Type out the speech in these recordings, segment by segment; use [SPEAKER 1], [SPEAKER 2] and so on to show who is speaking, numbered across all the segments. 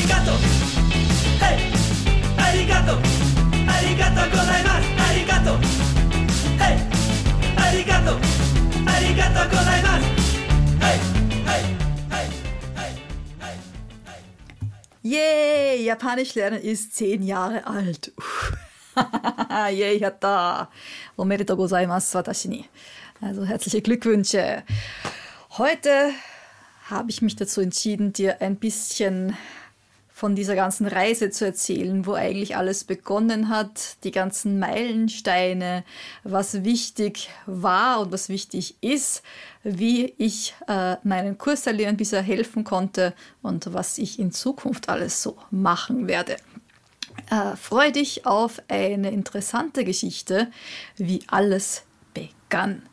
[SPEAKER 1] arigato. Hey, arigato. Arigato gozaimasu. Arigato. Hey, arigato. Arigato gozaimasu. Hey, hey, hey, hey, hey, hey.
[SPEAKER 2] Yay, Japanisch lernen ist 10 Jahre alt. Yay, yatta. Omedetou gozaimasu, watashi ni. Also herzliche Glückwünsche. Heute habe ich mich dazu entschieden, dir ein bisschen von dieser ganzen Reise zu erzählen, wo eigentlich alles begonnen hat, die ganzen Meilensteine, was wichtig war und was wichtig ist, wie ich meinen Kursteilnehmern bisher helfen konnte und was ich in Zukunft alles so machen werde. Freu dich auf eine interessante Geschichte, wie alles begann.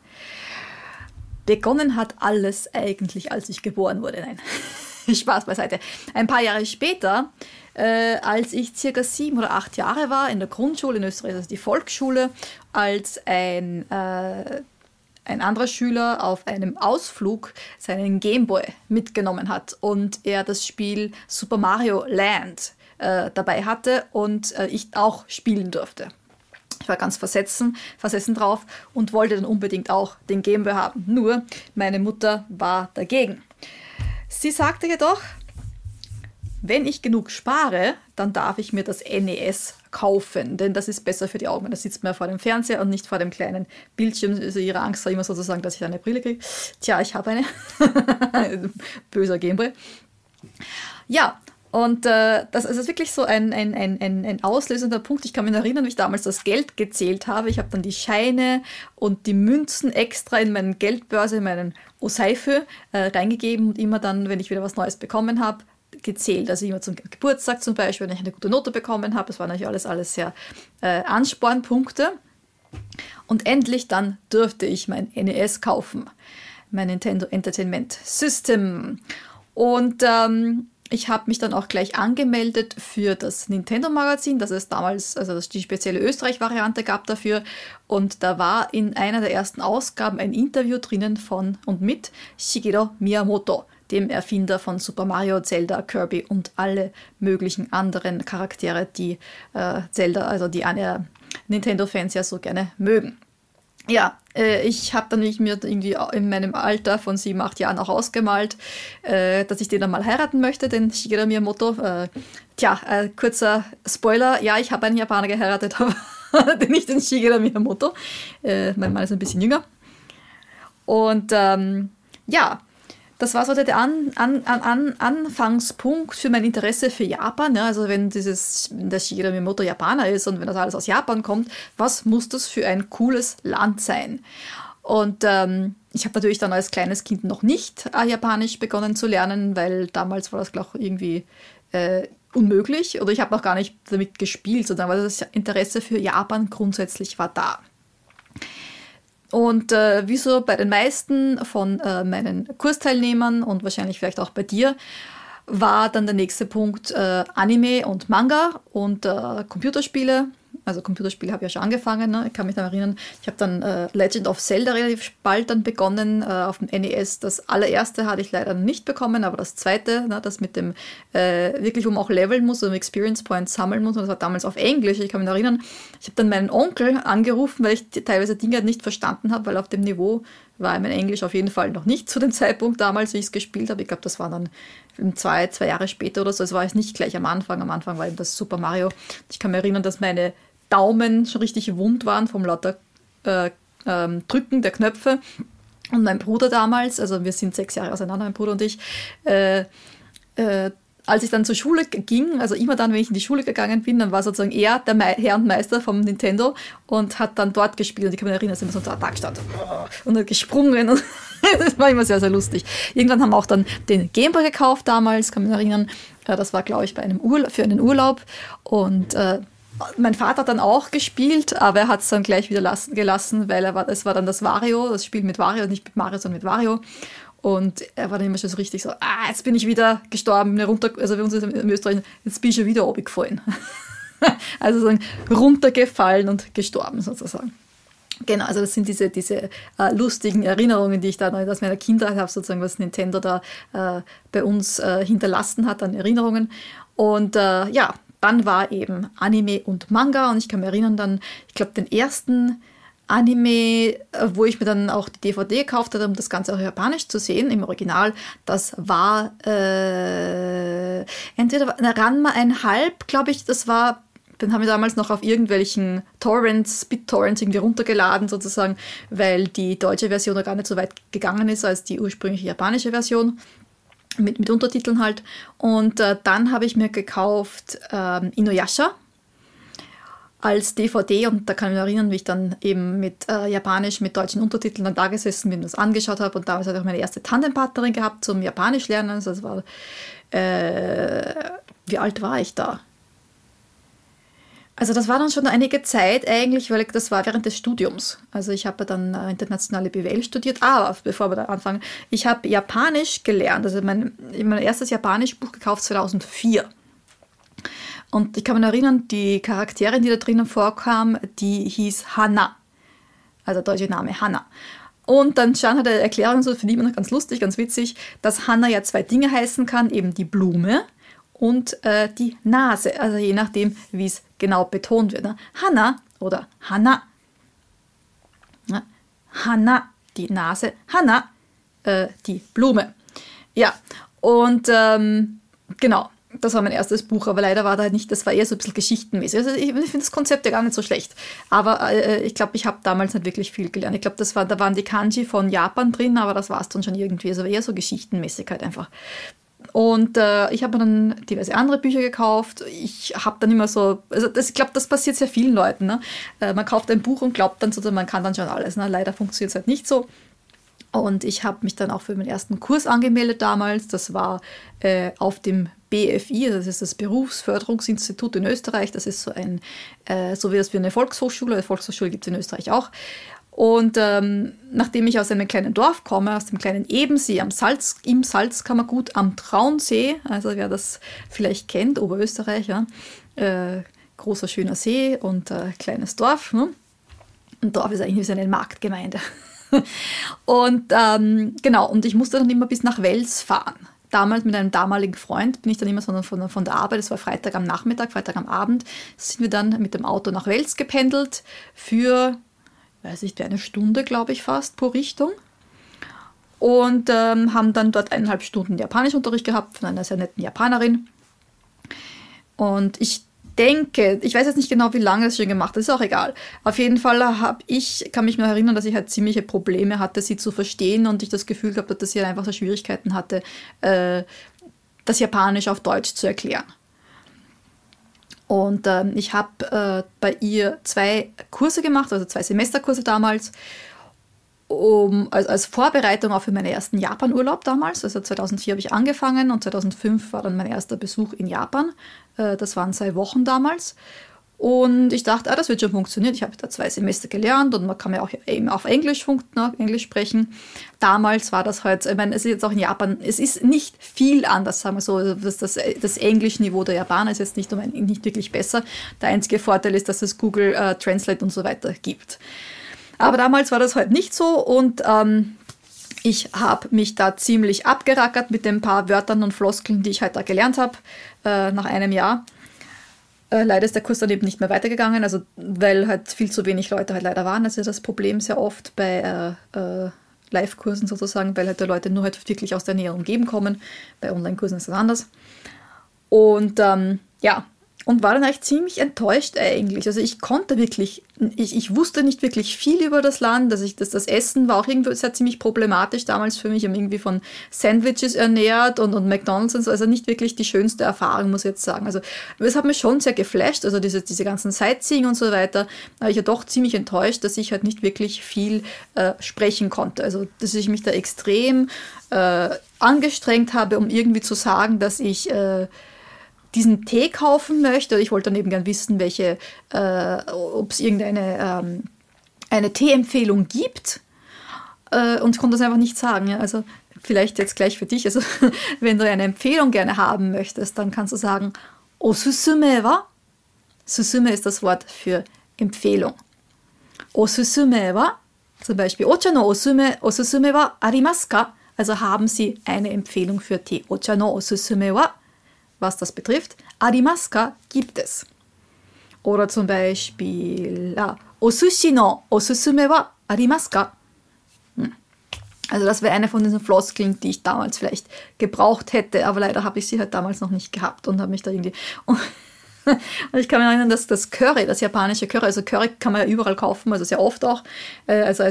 [SPEAKER 2] Begonnen hat alles eigentlich, als ich geboren wurde. Nein, Spaß beiseite. Ein paar Jahre später, als ich circa 7 oder 8 Jahre war, in der Grundschule in Österreich, also die Volksschule, als ein anderer Schüler auf einem Ausflug seinen Gameboy mitgenommen hat und er das Spiel Super Mario Land dabei hatte und ich auch spielen durfte. Ich war ganz versessen drauf und wollte dann unbedingt auch den Gameboy haben. Nur meine Mutter war dagegen. Sie sagte jedoch, wenn ich genug spare, dann darf ich mir das NES kaufen, denn das ist besser für die Augen. Da sitzt man ja vor dem Fernseher und nicht vor dem kleinen Bildschirm. Also ihre Angst war immer sozusagen, dass ich eine Brille kriege. Tja, ich habe eine. Böser Gameboy. Ja, und das ist wirklich so ein auslösender Punkt. Ich kann mich erinnern, wie ich damals das Geld gezählt habe. Ich habe dann die Scheine und die Münzen extra in meine Geldbörse, in meinen Oseife reingegeben und immer dann, wenn ich wieder was Neues bekommen habe, gezählt. Also immer zum Geburtstag zum Beispiel, wenn ich eine gute Note bekommen habe. Das waren natürlich alles sehr Anspornpunkte. Und endlich dann durfte ich mein NES kaufen. Mein Nintendo Entertainment System. Und ich habe mich dann auch gleich angemeldet für das Nintendo-Magazin, das es damals, also die spezielle Österreich-Variante gab dafür. Und da war in einer der ersten Ausgaben ein Interview drinnen von und mit Shigeru Miyamoto, dem Erfinder von Super Mario, Zelda, Kirby und alle möglichen anderen Charaktere, die Zelda, also die Nintendo-Fans ja so gerne mögen. Ja, ich habe dann mir irgendwie in meinem Alter von 7, 8 Jahren auch ausgemalt, dass ich den dann mal heiraten möchte, den Shigeru Miyamoto. Kurzer Spoiler, ja, ich habe einen Japaner geheiratet, aber nicht den Shigeru Miyamoto. Mein Mann ist ein bisschen jünger. Und das war so der Anfangspunkt für mein Interesse für Japan. Ja, also wenn der Shigeru Miyamoto Japaner ist und wenn das alles aus Japan kommt, was muss das für ein cooles Land sein? Und ich habe natürlich dann als kleines Kind noch nicht Japanisch begonnen zu lernen, weil damals war das, glaube ich, irgendwie unmöglich. Oder ich habe noch gar nicht damit gespielt, sondern weil das Interesse für Japan grundsätzlich war da. Und wie so bei den meisten von meinen Kursteilnehmern und wahrscheinlich vielleicht auch bei dir, war dann der nächste Punkt Anime und Manga und Computerspiele. Also Computerspiele habe ich ja schon angefangen, ne? Ich kann mich daran erinnern, ich habe dann Legend of Zelda relativ bald dann begonnen auf dem NES. Das allererste hatte ich leider nicht bekommen, aber das zweite, ne, das mit dem wirklich, wo man auch leveln muss, um Experience Points sammeln muss, und das war damals auf Englisch. Ich kann mich erinnern, ich habe dann meinen Onkel angerufen, weil ich teilweise Dinge nicht verstanden habe, weil auf dem Niveau war mein Englisch auf jeden Fall noch nicht zu dem Zeitpunkt damals, wie ich es gespielt habe. Ich glaube, das war dann 2 Jahre später oder so. Es war jetzt nicht gleich am Anfang. Am Anfang war eben das Super Mario. Ich kann mich erinnern, dass meine Daumen schon richtig wund waren vom lauter Drücken der Knöpfe. Und mein Bruder damals, also wir sind 6 Jahre auseinander, mein Bruder und ich, als ich dann zur Schule ging, also immer dann, wenn ich in die Schule gegangen bin, dann war sozusagen er der Herr und Meister vom Nintendo und hat dann dort gespielt. Und ich kann mich erinnern, dass er immer so da gestanden und hat gesprungen. Und das war immer sehr, sehr lustig. Irgendwann haben wir auch dann den Gameboy gekauft damals, kann mich erinnern. Das war, glaube ich, für einen Urlaub. Und mein Vater hat dann auch gespielt, aber er hat es dann gleich wieder gelassen, weil es war dann das Spiel mit Wario, nicht mit Mario, sondern mit Wario. Und er war dann immer schon so richtig so, jetzt bin ich wieder gestorben, also bei uns in Österreich, jetzt bin ich schon wieder runtergefallen. Also so runtergefallen und gestorben sozusagen. Genau, also das sind diese lustigen Erinnerungen, die ich da noch aus meiner Kindheit habe, sozusagen, was Nintendo da bei uns hinterlassen hat an Erinnerungen. Und ja, dann war eben Anime und Manga und ich kann mich erinnern dann, ich glaube, den ersten Anime, wo ich mir dann auch die DVD gekauft habe, um das Ganze auch japanisch zu sehen, im Original, das war entweder Ranma 1,5, glaube ich, das war. Den haben wir damals noch auf irgendwelchen Torrents, BitTorrents irgendwie runtergeladen sozusagen, weil die deutsche Version noch gar nicht so weit gegangen ist als die ursprüngliche japanische Version, mit Untertiteln halt. Und dann habe ich mir gekauft Inuyasha als DVD und da kann ich mich erinnern, wie ich dann eben mit Japanisch, mit deutschen Untertiteln dann da gesessen bin und das angeschaut habe und damals hatte ich auch meine erste Tandempartnerin gehabt zum Japanisch lernen. Also das war, wie alt war ich da? Also das war dann schon einige Zeit eigentlich, weil das war während des Studiums. Also ich habe dann internationale BWL studiert, aber bevor wir da anfangen, ich habe Japanisch gelernt. Also mein erstes Japanisch-Buch gekauft 2004. Und ich kann mich erinnern, die Charakterin, die da drinnen vorkam, die hieß Hana. Also der deutsche Name Hana. Und dann stand halt eine Erklärung, so finde ich immer noch ganz lustig, ganz witzig, dass Hana ja zwei Dinge heißen kann, eben die Blume und die Nase, also je nachdem, wie es genau betont wird. Ne? Hana oder Hana. Ne? Hana, die Nase. Hana, die Blume. Ja, und genau, das war mein erstes Buch, aber leider war da halt nicht, das war eher so ein bisschen geschichtenmäßig. Also ich finde das Konzept ja gar nicht so schlecht, aber ich glaube, ich habe damals nicht wirklich viel gelernt. Ich glaube, da waren die Kanji von Japan drin, aber das war es dann schon irgendwie, also eher so geschichtenmäßig halt einfach. Und ich habe mir dann diverse andere Bücher gekauft. Ich habe dann immer so, also ich glaube, das passiert sehr vielen Leuten. Ne? Man kauft ein Buch und glaubt dann sozusagen, man kann dann schon alles. Ne? Leider funktioniert es halt nicht so. Und ich habe mich dann auch für meinen ersten Kurs angemeldet damals. Das war auf dem BFI, das ist das Berufsförderungsinstitut in Österreich. Das ist so so wie das wie eine Volkshochschule. Eine Volkshochschule gibt es in Österreich auch. Und nachdem ich aus einem kleinen Dorf komme, aus dem kleinen Ebensee im Salzkammergut am Traunsee, also wer das vielleicht kennt, Oberösterreich, ja, großer schöner See und kleines Dorf. Ne? Ein Dorf ist eigentlich wie eine Marktgemeinde. Und genau, und ich musste dann immer bis nach Wels fahren. Damals mit einem damaligen Freund bin ich dann immer von der Arbeit, das war Freitag am Nachmittag, Freitag am Abend, sind wir dann mit dem Auto nach Wels gependelt für, weiß nicht, eine Stunde, glaube ich, fast pro Richtung. Und haben dann dort 1,5 Stunden Japanischunterricht gehabt von einer sehr netten Japanerin. Und ich denke, ich weiß jetzt nicht genau, wie lange es schon gemacht hat, ist auch egal. Auf jeden Fall kann mich nur erinnern, dass ich halt ziemliche Probleme hatte, sie zu verstehen und ich das Gefühl gehabt habe, dass sie einfach so Schwierigkeiten hatte, das Japanisch auf Deutsch zu erklären. Und ich habe bei ihr 2 Kurse gemacht, also 2 Semesterkurse damals, als Vorbereitung auch für meinen ersten Japan-Urlaub damals. Also 2004 habe ich angefangen und 2005 war dann mein erster Besuch in Japan. Das waren 2 Wochen damals. Und ich dachte, das wird schon funktionieren. Ich habe da 2 Semester gelernt und man kann ja auch eben auf Englisch sprechen. Damals war das halt, ich meine, es ist jetzt auch in Japan, es ist nicht viel anders, sagen wir so. Das Englischniveau der Japaner ist jetzt nicht wirklich besser. Der einzige Vorteil ist, dass es Google Translate und so weiter gibt. Aber damals war das halt nicht so und ich habe mich da ziemlich abgerackert mit den paar Wörtern und Floskeln, die ich halt da gelernt habe, nach einem Jahr. Leider ist der Kurs dann eben nicht mehr weitergegangen, also weil halt viel zu wenig Leute halt leider waren. Das ist das Problem sehr oft bei Live-Kursen sozusagen, weil halt die Leute nur halt wirklich aus der näheren Umgebung kommen. Bei Online-Kursen ist das anders. Und ja, und war dann eigentlich ziemlich enttäuscht eigentlich. Also ich wusste nicht wirklich viel über das Land. Also das Essen war auch irgendwie sehr ziemlich problematisch damals für mich. Ich habe irgendwie von Sandwiches ernährt und McDonald's und so. Also nicht wirklich die schönste Erfahrung, muss ich jetzt sagen. Also es hat mich schon sehr geflasht, also diese ganzen Sightseeing und so weiter. Da war ich ja doch ziemlich enttäuscht, dass ich halt nicht wirklich viel sprechen konnte. Also dass ich mich da extrem angestrengt habe, um irgendwie zu sagen, dass ich diesen Tee kaufen möchte. Ich wollte dann eben gern wissen, ob es irgendeine eine Teeempfehlung gibt. Und ich konnte das einfach nicht sagen. Ja? Also vielleicht jetzt gleich für dich. Also wenn du eine Empfehlung gerne haben möchtest, dann kannst du sagen, Osusume wa? Susume ist das Wort für Empfehlung. Osusume wa, zum Beispiel Ocha no osusume wa arimasu ka? Also haben Sie eine Empfehlung für Tee. Ocha no osusume wa, was das betrifft. Arimasu ka, gibt es. Oder zum Beispiel Osushi no osusume wa arimasu ka? Also das wäre eine von diesen Floskeln, die ich damals vielleicht gebraucht hätte, aber leider habe ich sie halt damals noch nicht gehabt und habe mich da irgendwie... Und ich kann mich erinnern, dass das Curry, das japanische Curry, also Curry kann man ja überall kaufen, also sehr oft auch, also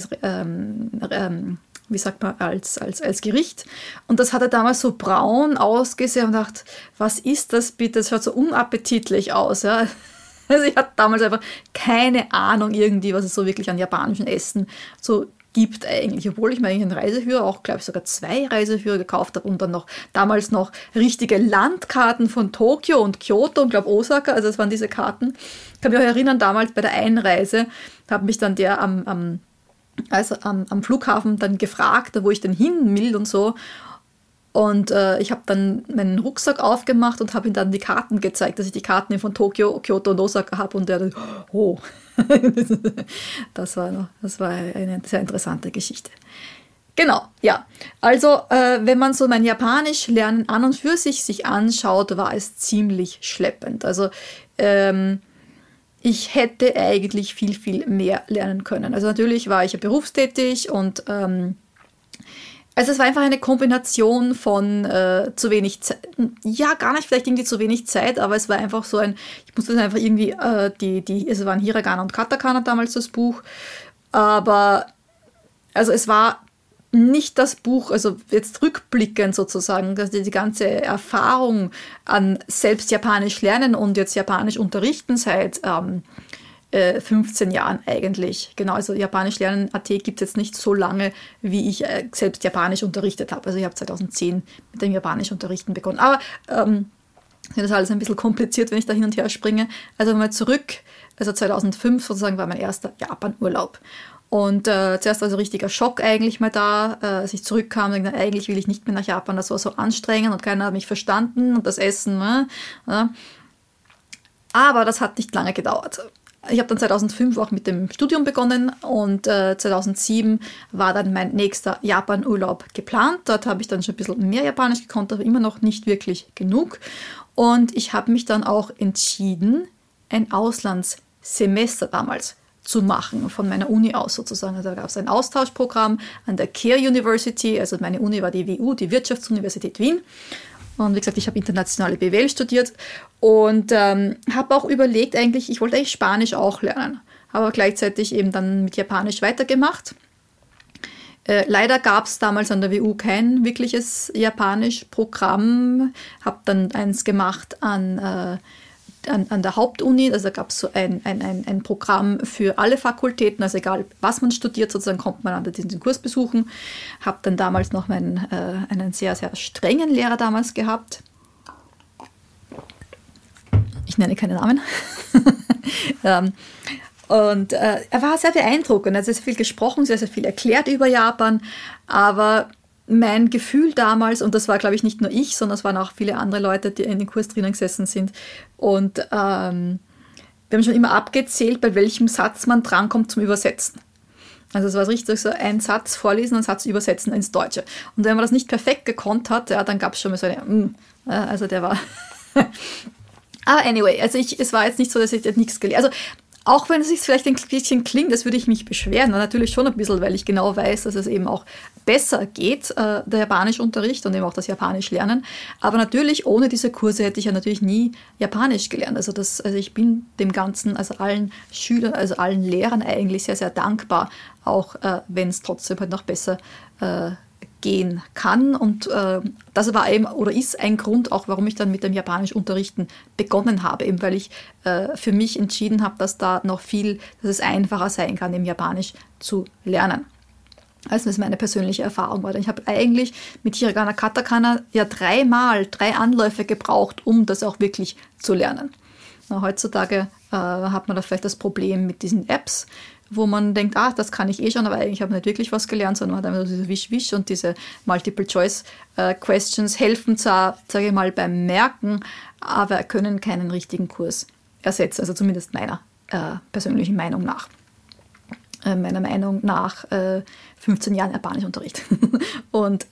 [SPEAKER 2] wie sagt man, als Gericht. Und das hatte damals so braun ausgesehen und dachte, was ist das bitte? Das schaut so unappetitlich aus, ja. Also ich hatte damals einfach keine Ahnung irgendwie, was es so wirklich an japanischen Essen so gibt eigentlich, obwohl ich mir eigentlich einen Reiseführer, auch glaube ich sogar 2 Reiseführer gekauft habe und dann damals noch richtige Landkarten von Tokio und Kyoto und glaube Osaka, also das waren diese Karten. Ich kann mich auch erinnern, damals bei der Einreise, da hat mich dann der am Flughafen dann gefragt, wo ich denn hin will und so. Und ich habe dann meinen Rucksack aufgemacht und habe ihm dann die Karten gezeigt, dass ich die Karten von Tokio, Kyoto und Osaka habe. Und der dann, oh, das war eine sehr interessante Geschichte. Genau, ja. Also, wenn man so mein Japanisch lernen an und für sich anschaut, war es ziemlich schleppend. Also, ich hätte eigentlich viel, viel mehr lernen können. Also natürlich war ich ja berufstätig und also es war einfach eine Kombination von zu wenig Zeit, ja gar nicht vielleicht irgendwie zu wenig Zeit, aber es war einfach so ich musste einfach irgendwie, es waren Hiragana und Katakana damals das Buch, aber also es war nicht das Buch, also jetzt rückblickend sozusagen, dass die ganze Erfahrung an selbst Japanisch lernen und jetzt Japanisch unterrichten seit 15 Jahren eigentlich. Genau, also Japanisch lernen AT gibt es jetzt nicht so lange, wie ich selbst Japanisch unterrichtet habe. Also ich habe 2010 mit dem Japanisch unterrichten begonnen. Aber das ist alles ein bisschen kompliziert, wenn ich da hin und her springe. Also mal zurück, also 2005 sozusagen war mein erster Japan-Urlaub. Und zuerst also richtiger Schock eigentlich mal da, als ich zurückkam, und dachte, eigentlich will ich nicht mehr nach Japan, das war so anstrengend und keiner hat mich verstanden und das Essen. Aber das hat nicht lange gedauert. Ich habe dann 2005 auch mit dem Studium begonnen und 2007 war dann mein nächster Japan-Urlaub geplant. Dort habe ich dann schon ein bisschen mehr Japanisch gekonnt, aber immer noch nicht wirklich genug. Und ich habe mich dann auch entschieden, ein Auslandssemester damals zu machen, von meiner Uni aus sozusagen. Also da gab es ein Austauschprogramm an der Keio University, also meine Uni war die WU, die Wirtschaftsuniversität Wien. Und wie gesagt, ich habe internationale BWL studiert und habe auch überlegt eigentlich, ich wollte eigentlich Spanisch auch lernen, habe aber gleichzeitig eben dann mit Japanisch weitergemacht. Leider gab es damals an der WU kein wirkliches Japanisch-Programm, habe dann eins gemacht an der Hauptuni, also da gab es so ein Programm für alle Fakultäten, also egal was man studiert, sozusagen kommt man an diesen Kurs besuchen. Habe dann damals noch einen sehr, sehr strengen Lehrer damals gehabt. Ich nenne keine Namen. Und er war sehr beeindruckend, er hat sehr viel gesprochen, sehr, sehr viel erklärt über Japan, aber mein Gefühl damals, und das war, glaube ich, nicht nur ich, sondern es waren auch viele andere Leute, die in den Kurs drinnen gesessen sind. Und wir haben schon immer abgezählt, bei welchem Satz man drankommt zum Übersetzen. Also es war richtig so, ein Satz vorlesen, einen Satz übersetzen ins Deutsche. Und wenn man das nicht perfekt gekonnt hat, ja, dann gab es schon mal so eine, also der war... Aber anyway, also es war jetzt nicht so, dass ich jetzt nichts gelernt habe. Also auch wenn es sich vielleicht ein bisschen klingt, das würde ich mich beschweren, und natürlich schon ein bisschen, weil ich genau weiß, dass es eben auch besser geht, der Japanischunterricht und eben auch das Japanisch lernen. Aber natürlich, ohne diese Kurse hätte ich ja natürlich nie Japanisch gelernt. Also ich bin dem Ganzen, also allen Schülern, also allen Lehrern eigentlich sehr, sehr dankbar, auch wenn es trotzdem halt noch besser gehen kann. Und das war eben oder ist ein Grund auch, warum ich dann mit dem Japanischunterrichten begonnen habe, eben weil ich für mich entschieden habe, dass es einfacher sein kann, im Japanisch zu lernen. Also das meine persönliche Erfahrung war. Ich habe eigentlich mit Hiragana Katakana ja 3 Anläufe gebraucht, um das auch wirklich zu lernen. Heutzutage hat man da vielleicht das Problem mit diesen Apps, wo man denkt, das kann ich schon, aber eigentlich habe ich nicht wirklich was gelernt, sondern man hat einfach diese Wisch-Wisch und diese Multiple-Choice-Questions helfen zwar, sage ich mal, beim Merken, aber können keinen richtigen Kurs ersetzen, also zumindest meiner persönlichen Meinung nach. meiner Meinung nach 15 Jahren Japanischunterricht. Und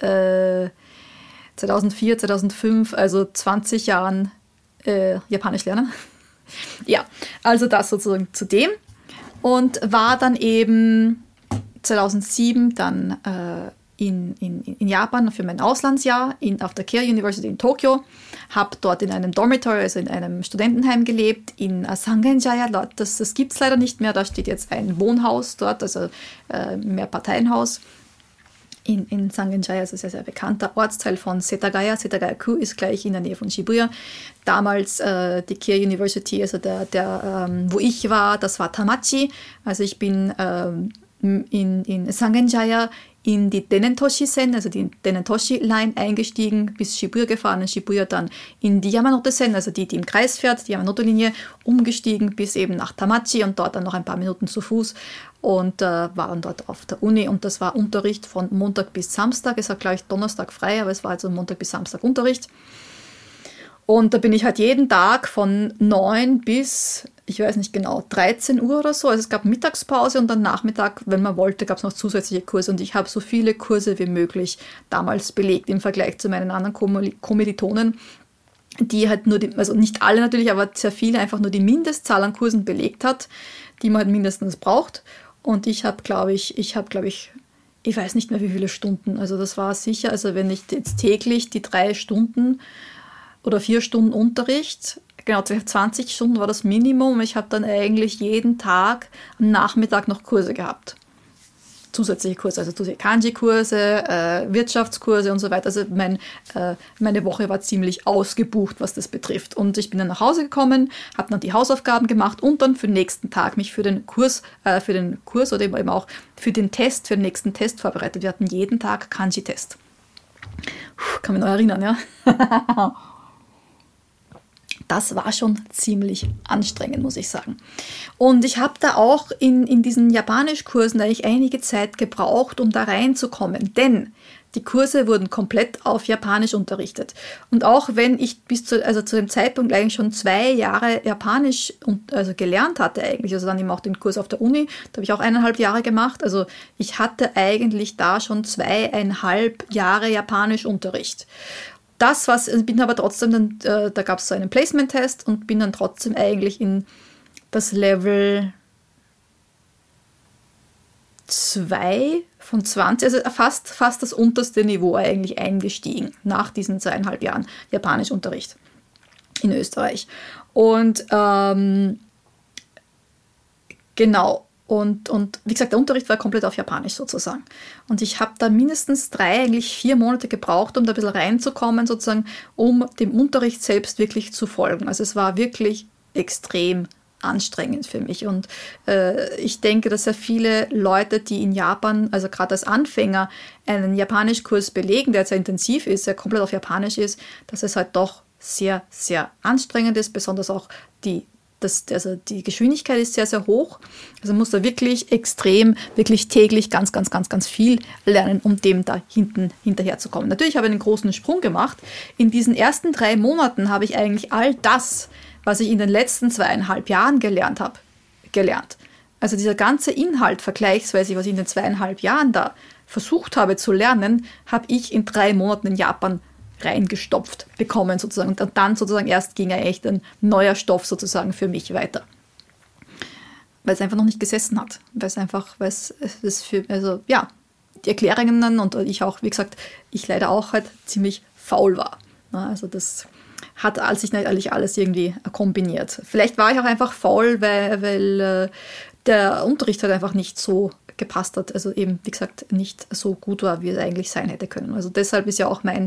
[SPEAKER 2] 2004, 2005, also 20 Jahren Japanisch lernen. Ja, also das sozusagen zu dem. Und war dann eben 2007 dann in Japan für mein Auslandsjahr auf der Keio University in Tokio. Habe dort in einem Dormitory, also in einem Studentenheim gelebt, in Sangenjaya. Das gibt es leider nicht mehr, da steht jetzt ein Wohnhaus dort, also Mehrparteienhaus. In Sangenjaya, also sehr, sehr bekannter Ortsteil von Setagaya. Setagaya-ku ist gleich in der Nähe von Shibuya. Damals die Keio University, also wo ich war, das war Tamachi. Also ich bin in Sangenjaya in die Denentoshi-Sen, also die Denentoshi-Line eingestiegen, bis Shibuya gefahren, in Shibuya dann in die Yamanote-Sen, also die im Kreis fährt, die Yamanote-Linie, umgestiegen bis eben nach Tamachi und dort dann noch ein paar Minuten zu Fuß und war dann dort auf der Uni und das war Unterricht von Montag bis Samstag. Es war, glaube ich, Donnerstag frei, aber es war also Montag bis Samstag Unterricht. Und da bin ich halt jeden Tag von 9 bis, ich weiß nicht genau, 13 Uhr oder so. Also es gab Mittagspause und dann Nachmittag, wenn man wollte, gab es noch zusätzliche Kurse. Und ich habe so viele Kurse wie möglich damals belegt im Vergleich zu meinen anderen Kommilitonen, die halt nur, also nicht alle natürlich, aber sehr viele einfach nur die Mindestzahl an Kursen belegt hat, die man halt mindestens braucht. Und ich weiß nicht mehr wie viele Stunden. Also das war sicher, also wenn ich jetzt täglich die 3 Stunden oder 4 Stunden Unterricht, genau 20 Stunden war das Minimum. Ich habe dann eigentlich jeden Tag am Nachmittag noch Kurse gehabt. Zusätzliche Kurse, also zusätzliche Kanji-Kurse, Wirtschaftskurse und so weiter. Also meine Woche war ziemlich ausgebucht, was das betrifft. Und ich bin dann nach Hause gekommen, habe dann die Hausaufgaben gemacht und dann für den nächsten Tag mich für den Kurs oder eben auch für den nächsten Test vorbereitet. Wir hatten jeden Tag Kanji-Test. Kann mich noch erinnern, ja. Das war schon ziemlich anstrengend, muss ich sagen. Und ich habe da auch in diesen Japanischkursen eigentlich einige Zeit gebraucht, um da reinzukommen. Denn die Kurse wurden komplett auf Japanisch unterrichtet. Und auch wenn ich zu dem Zeitpunkt eigentlich schon 2 Jahre Japanisch gelernt hatte eigentlich, also dann eben auch den Kurs auf der Uni, da habe ich auch 1,5 Jahre gemacht. Also ich hatte eigentlich da schon 2,5 Jahre Japanischunterricht. Bin aber trotzdem dann, da gab es so einen Placement-Test und bin dann trotzdem eigentlich in das Level 2 von 20, also fast das unterste Niveau eigentlich eingestiegen, nach diesen 2,5 Jahren Japanischunterricht in Österreich. Und genau. Und wie gesagt, der Unterricht war komplett auf Japanisch sozusagen. Und ich habe da mindestens 3, eigentlich 4 Monate gebraucht, um da ein bisschen reinzukommen, sozusagen, um dem Unterricht selbst wirklich zu folgen. Also es war wirklich extrem anstrengend für mich. Und ich denke, dass sehr viele Leute, die in Japan, also gerade als Anfänger, einen Japanischkurs belegen, der sehr intensiv ist, der komplett auf Japanisch ist, dass es halt doch sehr, sehr anstrengend ist, besonders auch die Geschwindigkeit ist sehr, sehr hoch. Also man muss da wirklich wirklich täglich ganz, ganz, ganz, ganz viel lernen, um dem da hinterher zu kommen. Natürlich habe ich einen großen Sprung gemacht. In diesen ersten 3 Monaten habe ich eigentlich all das, was ich in den letzten 2,5 Jahren gelernt habe, gelernt. Also dieser ganze Inhalt vergleichsweise, was ich in den 2,5 Jahren da versucht habe zu lernen, habe ich in 3 Monaten in Japan reingestopft bekommen sozusagen. Und dann sozusagen erst ging echt ein neuer Stoff sozusagen für mich weiter. Weil es einfach noch nicht gesessen hat. Die Erklärungen und ich auch, wie gesagt, ich leider auch halt ziemlich faul war. Also das hat sich natürlich alles irgendwie kombiniert. Vielleicht war ich auch einfach faul, weil der Unterricht halt einfach nicht so gepasst hat, also eben, wie gesagt, nicht so gut war, wie es eigentlich sein hätte können. Also deshalb ist ja auch mein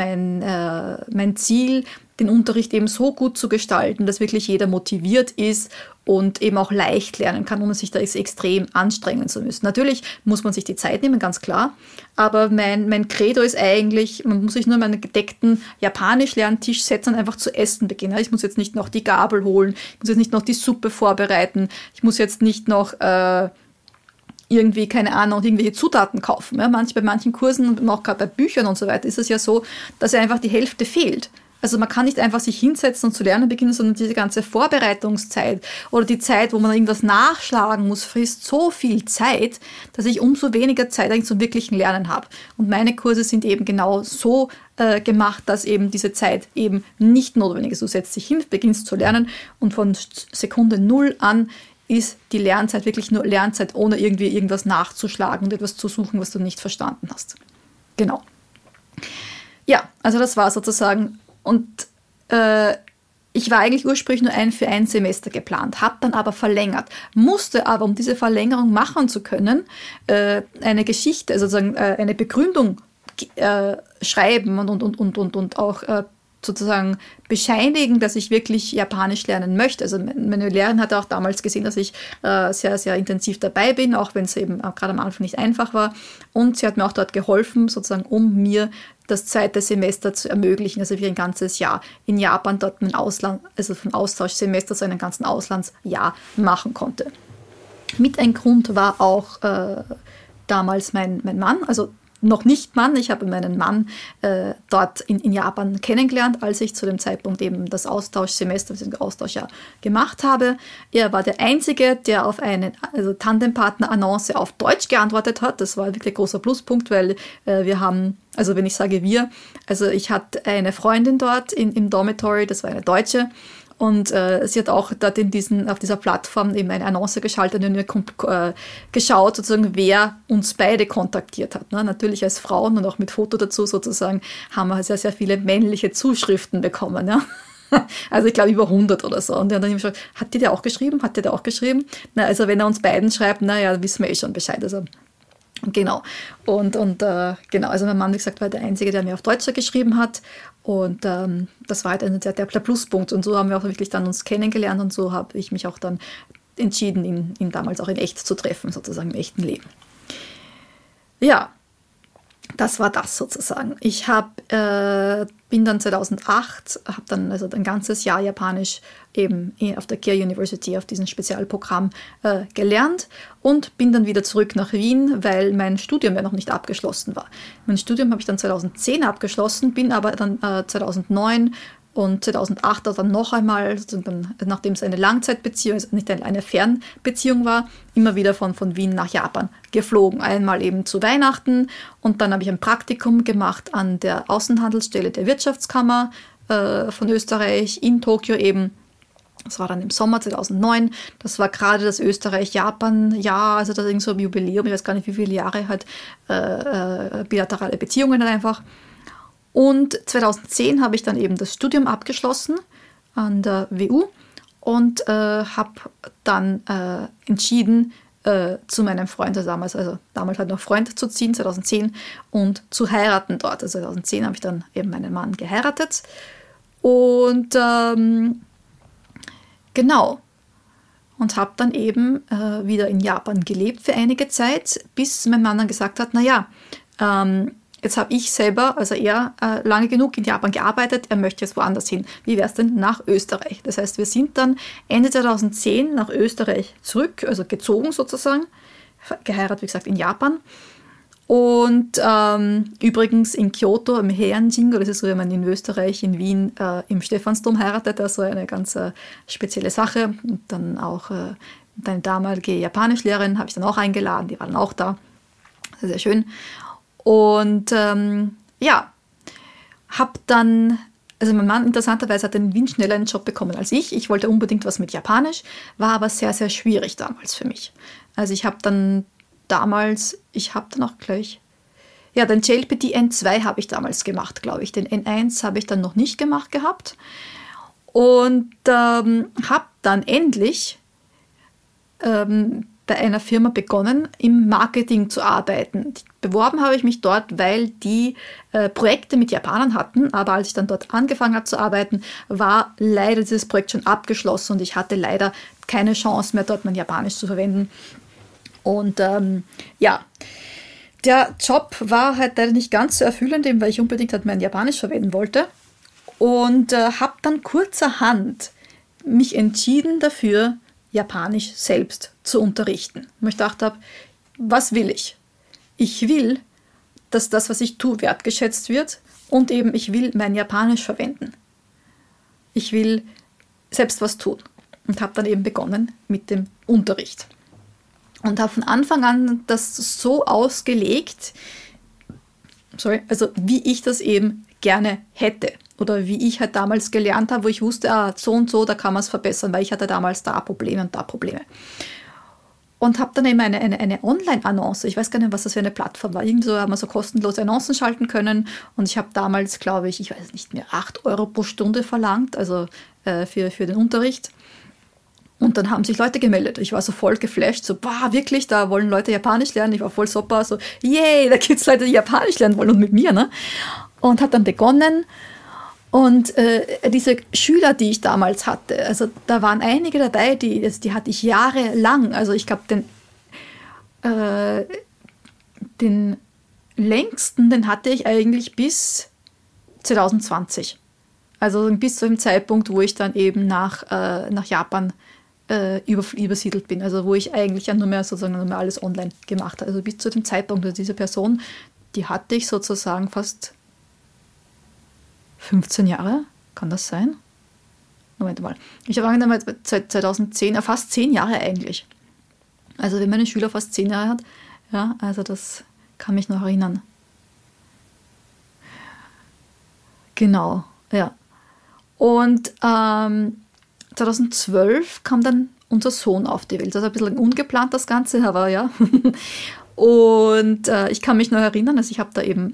[SPEAKER 2] Ziel, den Unterricht eben so gut zu gestalten, dass wirklich jeder motiviert ist und eben auch leicht lernen kann, ohne sich da extrem anstrengen zu müssen. Natürlich muss man sich die Zeit nehmen, ganz klar, aber mein Credo ist eigentlich, man muss sich nur mal einen gedeckten Japanisch-Lerntisch setzen und einfach zu essen beginnen. Ich muss jetzt nicht noch die Gabel holen, ich muss jetzt nicht noch die Suppe vorbereiten, ich muss jetzt nicht noch irgendwie, keine Ahnung, irgendwelche Zutaten kaufen. Ja, bei manchen Kursen und auch gerade bei Büchern und so weiter ist es ja so, dass ja einfach die Hälfte fehlt. Also man kann nicht einfach sich hinsetzen und zu lernen beginnen, sondern diese ganze Vorbereitungszeit oder die Zeit, wo man irgendwas nachschlagen muss, frisst so viel Zeit, dass ich umso weniger Zeit eigentlich zum wirklichen Lernen habe. Und meine Kurse sind eben genau so gemacht, dass eben diese Zeit eben nicht notwendig ist. Du setzt dich hin, beginnst zu lernen und von Sekunde 0 an ist die Lernzeit wirklich nur Lernzeit, ohne irgendwie irgendwas nachzuschlagen und etwas zu suchen, was du nicht verstanden hast. Genau. Ja, also das war sozusagen. Und ich war eigentlich ursprünglich nur für ein Semester geplant, habe dann aber verlängert, musste aber, um diese Verlängerung machen zu können, eine Geschichte, also sozusagen eine Begründung schreiben und auch sozusagen bescheinigen, dass ich wirklich Japanisch lernen möchte. Also meine Lehrerin hat auch damals gesehen, dass ich sehr, sehr intensiv dabei bin, auch wenn es eben gerade am Anfang nicht einfach war. Und sie hat mir auch dort geholfen, sozusagen, um mir das zweite Semester zu ermöglichen, also wie ein ganzes Jahr in Japan dort ein Ausland, also von Austauschsemester zu einem ganzen Auslandsjahr machen konnte. Mit ein Grund war auch damals mein Mann, also noch nicht Mann. Ich habe meinen Mann dort in Japan kennengelernt, als ich zu dem Zeitpunkt eben das Austauschsemester, das Austauschjahr gemacht habe. Er war der Einzige, der auf eine Tandempartner-Annonce auf Deutsch geantwortet hat. Das war wirklich ein großer Pluspunkt, weil wir haben, also wenn ich sage wir, also ich hatte eine Freundin dort im Dormitory, das war eine Deutsche. Und sie hat auch dort auf dieser Plattform eben eine Annonce geschaltet und geschaut, sozusagen, wer uns beide kontaktiert hat. Ne? Natürlich als Frauen und auch mit Foto dazu sozusagen haben wir sehr, sehr viele männliche Zuschriften bekommen. Ja? Also ich glaube über 100 oder so. Und er hat dann immer gesagt, hat die der auch geschrieben? Hat die der auch geschrieben? Na, also wenn er uns beiden schreibt, naja, wissen wir schon Bescheid. Also genau. Und genau, also mein Mann, wie gesagt, war der Einzige, der mir auf Deutsch geschrieben hat. Und das war halt der Pluspunkt. Und so haben wir auch wirklich dann uns kennengelernt und so habe ich mich auch dann entschieden, ihn damals auch in echt zu treffen, sozusagen im echten Leben. Ja, das war das sozusagen. Ich bin dann 2008, habe dann also ein ganzes Jahr Japanisch eben auf der Keio University auf diesem Spezialprogramm gelernt und bin dann wieder zurück nach Wien, weil mein Studium ja noch nicht abgeschlossen war. Mein Studium habe ich dann 2010 abgeschlossen, bin aber dann 2009 und 2008 dann noch einmal, nachdem es eine Langzeitbeziehung, also nicht eine Fernbeziehung war, immer wieder von Wien nach Japan geflogen. Einmal eben zu Weihnachten und dann habe ich ein Praktikum gemacht an der Außenhandelsstelle der Wirtschaftskammer von Österreich in Tokio eben. Das war dann im Sommer 2009. Das war gerade das Österreich-Japan-Jahr, also das irgendwie so ein Jubiläum, ich weiß gar nicht, wie viele Jahre halt bilaterale Beziehungen dann einfach. Und 2010 habe ich dann eben das Studium abgeschlossen an der WU und habe dann entschieden, zu meinem Freund, also damals halt noch Freund zu ziehen, 2010, und zu heiraten dort. Also 2010 habe ich dann eben meinen Mann geheiratet. Und genau. Und habe dann eben wieder in Japan gelebt für einige Zeit, bis mein Mann dann gesagt hat, naja, jetzt habe ich selber, also er, lange genug in Japan gearbeitet, er möchte jetzt woanders hin. Wie wäre es denn nach Österreich? Das heißt, wir sind dann Ende 2010 nach Österreich zurück, also gezogen sozusagen, geheiratet, wie gesagt, in Japan. Und übrigens in Kyoto, im Heian-jingo, das ist so, wenn man in Österreich, in Wien, im Stephansdom heiratet, also eine ganz spezielle Sache. Und dann auch meine damalige Japanischlehrerin habe ich dann auch eingeladen, die war dann auch da. Sehr, sehr schön. Und ja, habe dann, also mein Mann interessanterweise hat in Wien schneller einen Job bekommen als ich. Ich wollte unbedingt was mit Japanisch, war aber sehr, sehr schwierig damals für mich. Also ich habe dann auch gleich, ja, den JLPT N2 habe ich damals gemacht, glaube ich. Den N1 habe ich dann noch nicht gemacht gehabt. Und habe dann endlich bei einer Firma begonnen, im Marketing zu arbeiten. Beworben habe ich mich dort, weil die Projekte mit Japanern hatten, aber als ich dann dort angefangen habe zu arbeiten, war leider dieses Projekt schon abgeschlossen und ich hatte leider keine Chance mehr, dort mein Japanisch zu verwenden. Und ja, der Job war halt leider nicht ganz so erfüllend, eben weil ich unbedingt halt mein Japanisch verwenden wollte. Und habe dann kurzerhand mich entschieden dafür, Japanisch selbst zu unterrichten. Und ich dachte, was will ich? Ich will, dass das, was ich tue, wertgeschätzt wird und eben ich will mein Japanisch verwenden. ich will selbst was tun. Und habe dann eben begonnen mit dem Unterricht. Und habe von Anfang an das so ausgelegt, also wie ich das eben gerne hätte. Oder wie ich halt damals gelernt habe, wo ich wusste, so und so, da kann man es verbessern, weil ich hatte damals da Probleme und da Probleme. Und habe dann eben eine Online-Annonce, ich weiß gar nicht, was das für eine Plattform war, irgendwo haben wir so kostenlose Annoncen schalten können und ich habe damals, glaube ich weiß nicht mehr, 8 Euro pro Stunde verlangt, also für den Unterricht. Und dann haben sich Leute gemeldet. Ich war so voll geflasht, so, wirklich, da wollen Leute Japanisch lernen. Ich war voll super, so, yay, da gibt es Leute, die Japanisch lernen wollen und mit mir, ne? Und habe dann begonnen. Und diese Schüler, die ich damals hatte, also da waren einige dabei, die hatte ich jahrelang. Also ich glaube, den längsten, den hatte ich eigentlich bis 2020. Also bis zu dem Zeitpunkt, wo ich dann eben nach Japan übersiedelt bin. Also wo ich eigentlich ja nur mehr alles online gemacht habe. Also bis zu dem Zeitpunkt, also diese Person, die hatte ich sozusagen fast 15 Jahre, kann das sein? Moment mal. Ich habe angefangen seit 2010, fast 10 Jahre eigentlich. Also wenn mein Schüler fast 10 Jahre hat, ja, also das kann mich noch erinnern. Genau, ja. Und 2012 kam dann unser Sohn auf die Welt. Also ein bisschen ungeplant das Ganze, aber ja. Und ich kann mich noch erinnern, also ich habe da eben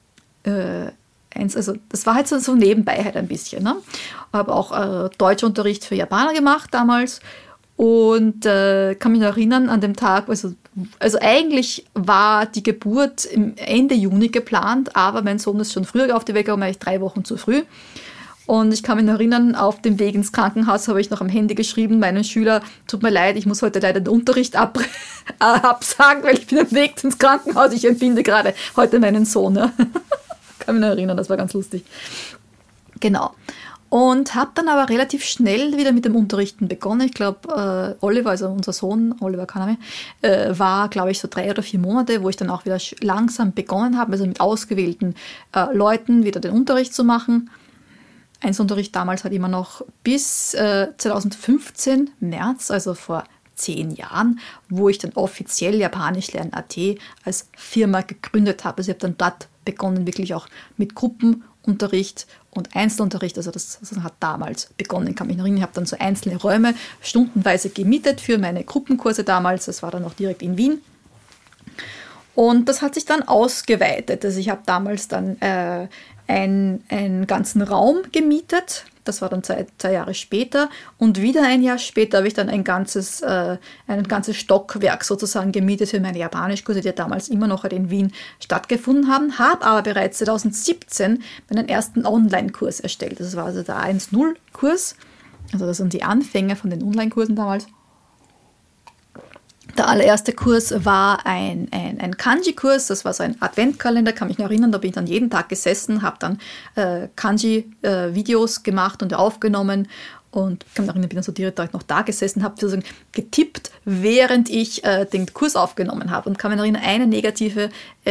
[SPEAKER 2] also das war halt so nebenbei halt ein bisschen. Ne? Habe auch Deutschunterricht für Japaner gemacht damals und kann mich noch erinnern an dem Tag, also eigentlich war die Geburt im Ende Juni geplant, aber mein Sohn ist schon früher auf die Welt gekommen, eigentlich 3 Wochen zu früh. Und ich kann mich noch erinnern, auf dem Weg ins Krankenhaus habe ich noch am Handy geschrieben, meinen Schüler, tut mir leid, ich muss heute leider den Unterricht absagen, weil ich bin am Weg ins Krankenhaus, ich empfinde gerade heute meinen Sohn. Ja. Kann mich noch erinnern, das war ganz lustig. Genau. Und habe dann aber relativ schnell wieder mit dem Unterrichten begonnen. Ich glaube, Oliver, also unser Sohn, Oliver Kaname, war, glaube ich, so 3 oder 4 Monate, wo ich dann auch wieder langsam begonnen habe, also mit ausgewählten Leuten wieder den Unterricht zu machen. Einzelunterricht damals halt immer noch bis 2015 März, also vor 10 Jahren, wo ich dann offiziell Japanisch lernen.at als Firma gegründet habe. Also ich habe dann dort begonnen, wirklich auch mit Gruppenunterricht und Einzelunterricht. Also das hat damals begonnen, kann mich noch erinnern. Ich habe dann so einzelne Räume stundenweise gemietet für meine Gruppenkurse damals. Das war dann auch direkt in Wien. Und das hat sich dann ausgeweitet. Also ich habe damals dann einen ganzen Raum gemietet. Das war dann 2 Jahre später. Und wieder ein Jahr später habe ich dann ein ganzes Stockwerk sozusagen gemietet für meine Japanischkurse, die damals immer noch in Wien stattgefunden haben. Habe aber bereits 2017 meinen ersten Online-Kurs erstellt. Das war also der 1.0-Kurs. Also das sind die Anfänge von den Online-Kursen damals. Der allererste Kurs war ein Kanji-Kurs, das war so ein Adventkalender, kann mich noch erinnern, da bin ich dann jeden Tag gesessen, habe dann Kanji-Videos gemacht und aufgenommen und kann mich noch erinnern, bin dann so direkt noch da gesessen, habe sozusagen getippt, während ich den Kurs aufgenommen habe und kann mich noch erinnern, eine negative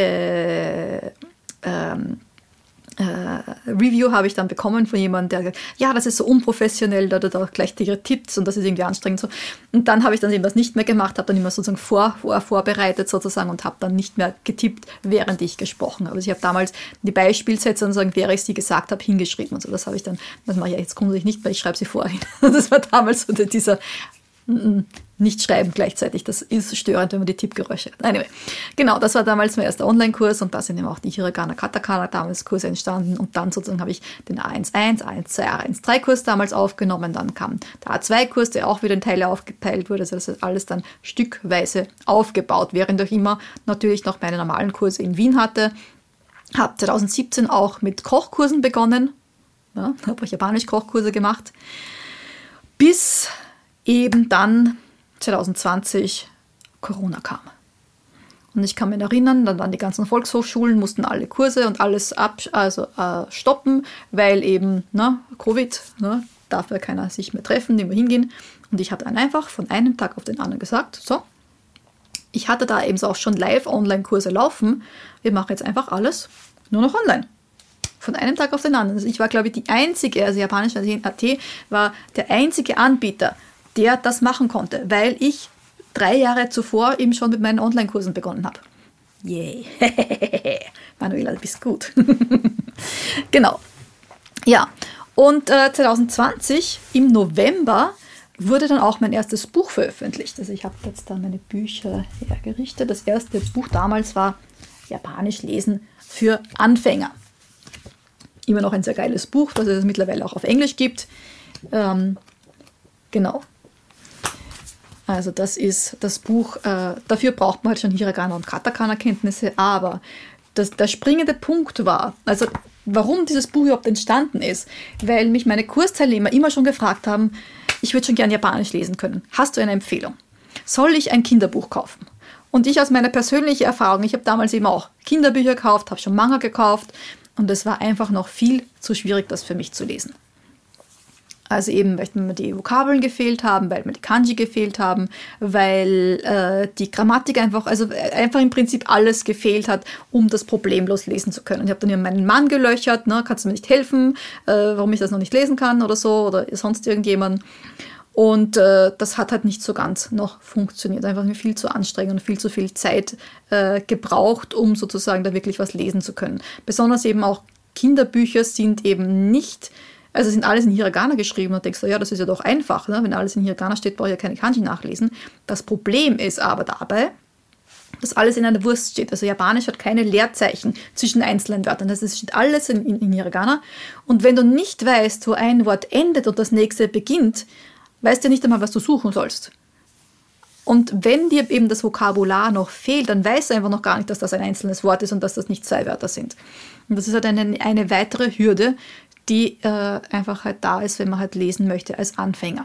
[SPEAKER 2] Review habe ich dann bekommen von jemandem, der gesagt hat, ja, das ist so unprofessionell, da du da gleich dir tippst und das ist irgendwie anstrengend. So. Und dann habe ich dann eben das nicht mehr gemacht, habe dann immer sozusagen vorbereitet sozusagen und habe dann nicht mehr getippt, während ich gesprochen habe. Also ich habe damals die Beispielsätze sozusagen, während ich sie gesagt habe, hingeschrieben und so. Das mache ich jetzt grundsätzlich nicht mehr, ich schreibe sie vorhin. Das war damals so dieser nicht schreiben gleichzeitig, das ist störend, wenn man die Tippgeräusche hat. Anyway, genau, das war damals mein erster Online-Kurs und da sind eben auch die Hiragana Katakana damals Kurse entstanden und dann sozusagen habe ich den A1.1, A1.2, A1.3-Kurs damals aufgenommen, dann kam der A2-Kurs, der auch wieder in Teile aufgeteilt wurde, also das ist alles dann stückweise aufgebaut, während ich immer natürlich noch meine normalen Kurse in Wien hatte. Habe 2017 auch mit Kochkursen begonnen, ja, habe auch Japanisch-Kochkurse gemacht, bis eben dann 2020 Corona kam. Und ich kann mich erinnern, dann waren die ganzen Volkshochschulen, mussten alle Kurse und alles stoppen, weil eben Covid, darf ja keiner sich mehr treffen, nicht mehr hingehen. Und ich habe dann einfach von einem Tag auf den anderen gesagt, so, ich hatte da eben auch schon Live-Online-Kurse laufen, wir machen jetzt einfach alles nur noch online. Von einem Tag auf den anderen. Also ich war, glaube ich, die einzige, also Japanisch.at war der einzige Anbieter, der das machen konnte, weil ich 3 Jahre zuvor eben schon mit meinen Online-Kursen begonnen habe. Yay. Manuela, du bist gut. Genau. Ja, und 2020 im November wurde dann auch mein erstes Buch veröffentlicht. Also ich habe jetzt da meine Bücher hergerichtet. Das erste Buch damals war Japanisch lesen für Anfänger. Immer noch ein sehr geiles Buch, das es mittlerweile auch auf Englisch gibt. Genau. Also das ist das Buch, dafür braucht man halt schon Hiragana und Katakana-Kenntnisse, aber der springende Punkt war, also warum dieses Buch überhaupt entstanden ist, weil mich meine Kursteilnehmer immer schon gefragt haben, ich würde schon gerne Japanisch lesen können. Hast du eine Empfehlung? Soll ich ein Kinderbuch kaufen? Und ich aus meiner persönlichen Erfahrung, ich habe damals eben auch Kinderbücher gekauft, habe schon Manga gekauft und es war einfach noch viel zu schwierig, das für mich zu lesen. Also eben, weil mir die Vokabeln gefehlt haben, weil mir die Kanji gefehlt haben, weil die Grammatik einfach im Prinzip alles gefehlt hat, um das problemlos lesen zu können. Ich habe dann immer meinen Mann gelöchert, ne, kannst du mir nicht helfen, warum ich das noch nicht lesen kann oder so, oder sonst irgendjemand. Und das hat halt nicht so ganz noch funktioniert. Einfach viel zu anstrengend und viel zu viel Zeit gebraucht, um sozusagen da wirklich was lesen zu können. Besonders eben auch Kinderbücher sind eben nicht, also sind alles in Hiragana geschrieben und denkst du, ja, das ist ja doch einfach, ne? Wenn alles in Hiragana steht, brauche ich ja keine Kanji nachlesen. Das Problem ist aber dabei, dass alles in einer Wurst steht. Also Japanisch hat keine Leerzeichen zwischen einzelnen Wörtern. Das steht alles in Hiragana. Und wenn du nicht weißt, wo ein Wort endet und das nächste beginnt, weißt du nicht einmal, was du suchen sollst. Und wenn dir eben das Vokabular noch fehlt, dann weißt du einfach noch gar nicht, dass das ein einzelnes Wort ist und dass das nicht 2 Wörter sind. Und das ist halt eine weitere Hürde, die einfach halt da ist, wenn man halt lesen möchte als Anfänger.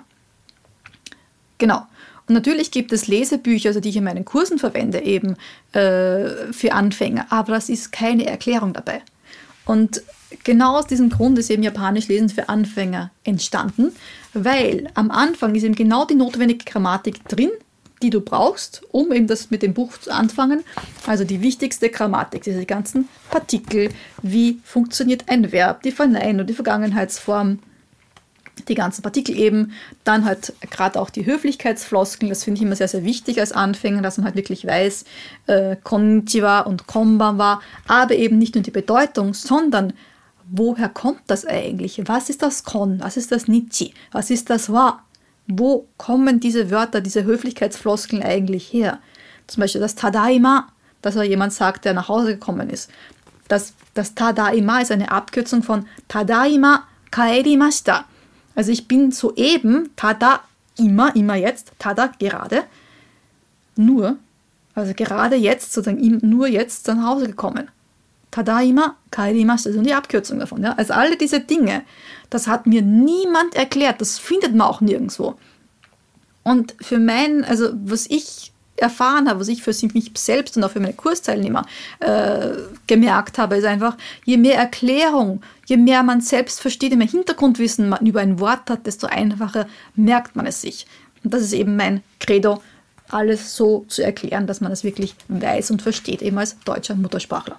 [SPEAKER 2] Genau. Und natürlich gibt es Lesebücher, also die ich in meinen Kursen verwende, eben für Anfänger, aber das ist keine Erklärung dabei. Und genau aus diesem Grund ist eben Japanisch lesen für Anfänger entstanden, weil am Anfang ist eben genau die notwendige Grammatik drin, die du brauchst, um eben das mit dem Buch zu anfangen. Also die wichtigste Grammatik, diese ganzen Partikel, wie funktioniert ein Verb, die Vernein- und die Vergangenheitsform, die ganzen Partikel eben, dann halt gerade auch die Höflichkeitsfloskeln, das finde ich immer sehr, sehr wichtig als Anfänger, dass man halt wirklich weiß, Konnichiwa und Konbanwa, aber eben nicht nur die Bedeutung, sondern woher kommt das eigentlich? Was ist das Kon? Was ist das Nichi? Was ist das Wa? Wo kommen diese Wörter, diese Höflichkeitsfloskeln eigentlich her? Zum Beispiel das Tadaima, dass jemand sagt, der nach Hause gekommen ist. Das Tadaima ist eine Abkürzung von Tadaima kaerimashita. Also ich bin soeben, Tadaima, immer jetzt, Tada, gerade, nur, also gerade jetzt, sozusagen nur jetzt nach Hause gekommen. Tadaima kaerimashita, das ist die Abkürzung davon. Ja? Also alle diese Dinge, das hat mir niemand erklärt, das findet man auch nirgendwo. Und für also was ich erfahren habe, was ich für mich selbst und auch für meine Kursteilnehmer gemerkt habe, ist einfach, je mehr Erklärung, je mehr man selbst versteht, je mehr Hintergrundwissen man über ein Wort hat, desto einfacher merkt man es sich. Und das ist eben mein Credo, alles so zu erklären, dass man es wirklich weiß und versteht, eben als deutscher Muttersprachler.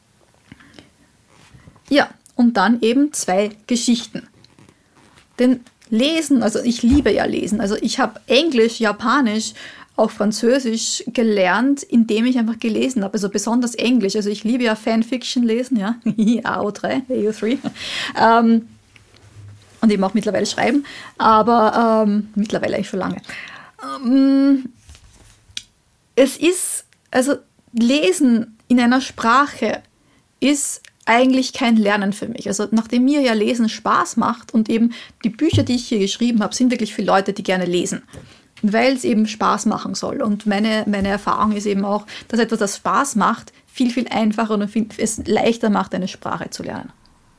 [SPEAKER 2] Ja, und dann eben 2 Geschichten. Denn Lesen, also ich liebe ja Lesen, also ich habe Englisch, Japanisch, auch Französisch gelernt, indem ich einfach gelesen habe, also besonders Englisch, also ich liebe ja Fanfiction lesen, ja, AO3, AO3, und eben auch mittlerweile schreiben, aber mittlerweile eigentlich schon lange. Es ist, also Lesen in einer Sprache ist eigentlich kein Lernen für mich. Also nachdem mir ja Lesen Spaß macht und eben die Bücher, die ich hier geschrieben habe, sind wirklich für Leute, die gerne lesen, weil es eben Spaß machen soll. Und meine Erfahrung ist eben auch, dass etwas, das Spaß macht, viel, viel einfacher und es leichter macht, eine Sprache zu lernen.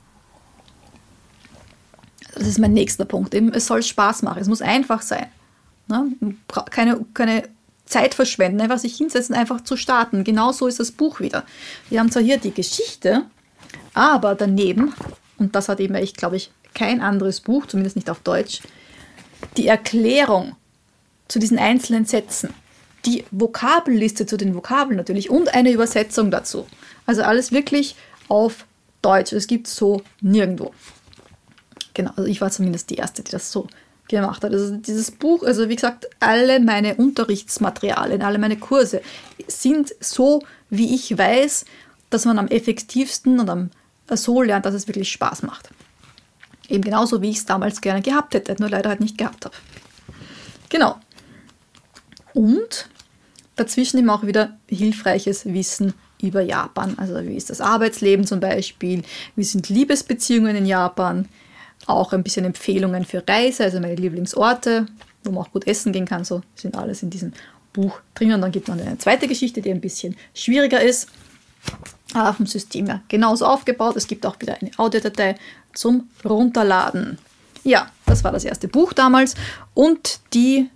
[SPEAKER 2] Das ist mein nächster Punkt. Eben, es soll Spaß machen, es muss einfach sein. Ne? Keine Zeit verschwenden, einfach sich hinsetzen, einfach zu starten. Genauso ist das Buch wieder. Wir haben zwar hier die Geschichte, aber daneben, und das hat eben echt, glaube ich, kein anderes Buch, zumindest nicht auf Deutsch, die Erklärung zu diesen einzelnen Sätzen, die Vokabelliste zu den Vokabeln natürlich und eine Übersetzung dazu. Also alles wirklich auf Deutsch. Es gibt so nirgendwo. Genau, also ich war zumindest die Erste, die das so gemacht hat. Also dieses Buch, also wie gesagt, alle meine Unterrichtsmaterialien, alle meine Kurse sind so, wie ich weiß, dass man am effektivsten und so lernt, dass es wirklich Spaß macht. Eben genauso, wie ich es damals gerne gehabt hätte, nur leider halt nicht gehabt habe. Genau. Und dazwischen eben auch wieder hilfreiches Wissen über Japan. Also wie ist das Arbeitsleben zum Beispiel, wie sind Liebesbeziehungen in Japan, auch ein bisschen Empfehlungen für Reise, also meine Lieblingsorte, wo man auch gut essen gehen kann, so sind alles in diesem Buch drin. Und dann gibt es noch eine zweite Geschichte, die ein bisschen schwieriger ist, aber vom System her genauso aufgebaut. Es gibt auch wieder eine Audiodatei zum Runterladen. Ja, das war das erste Buch damals und die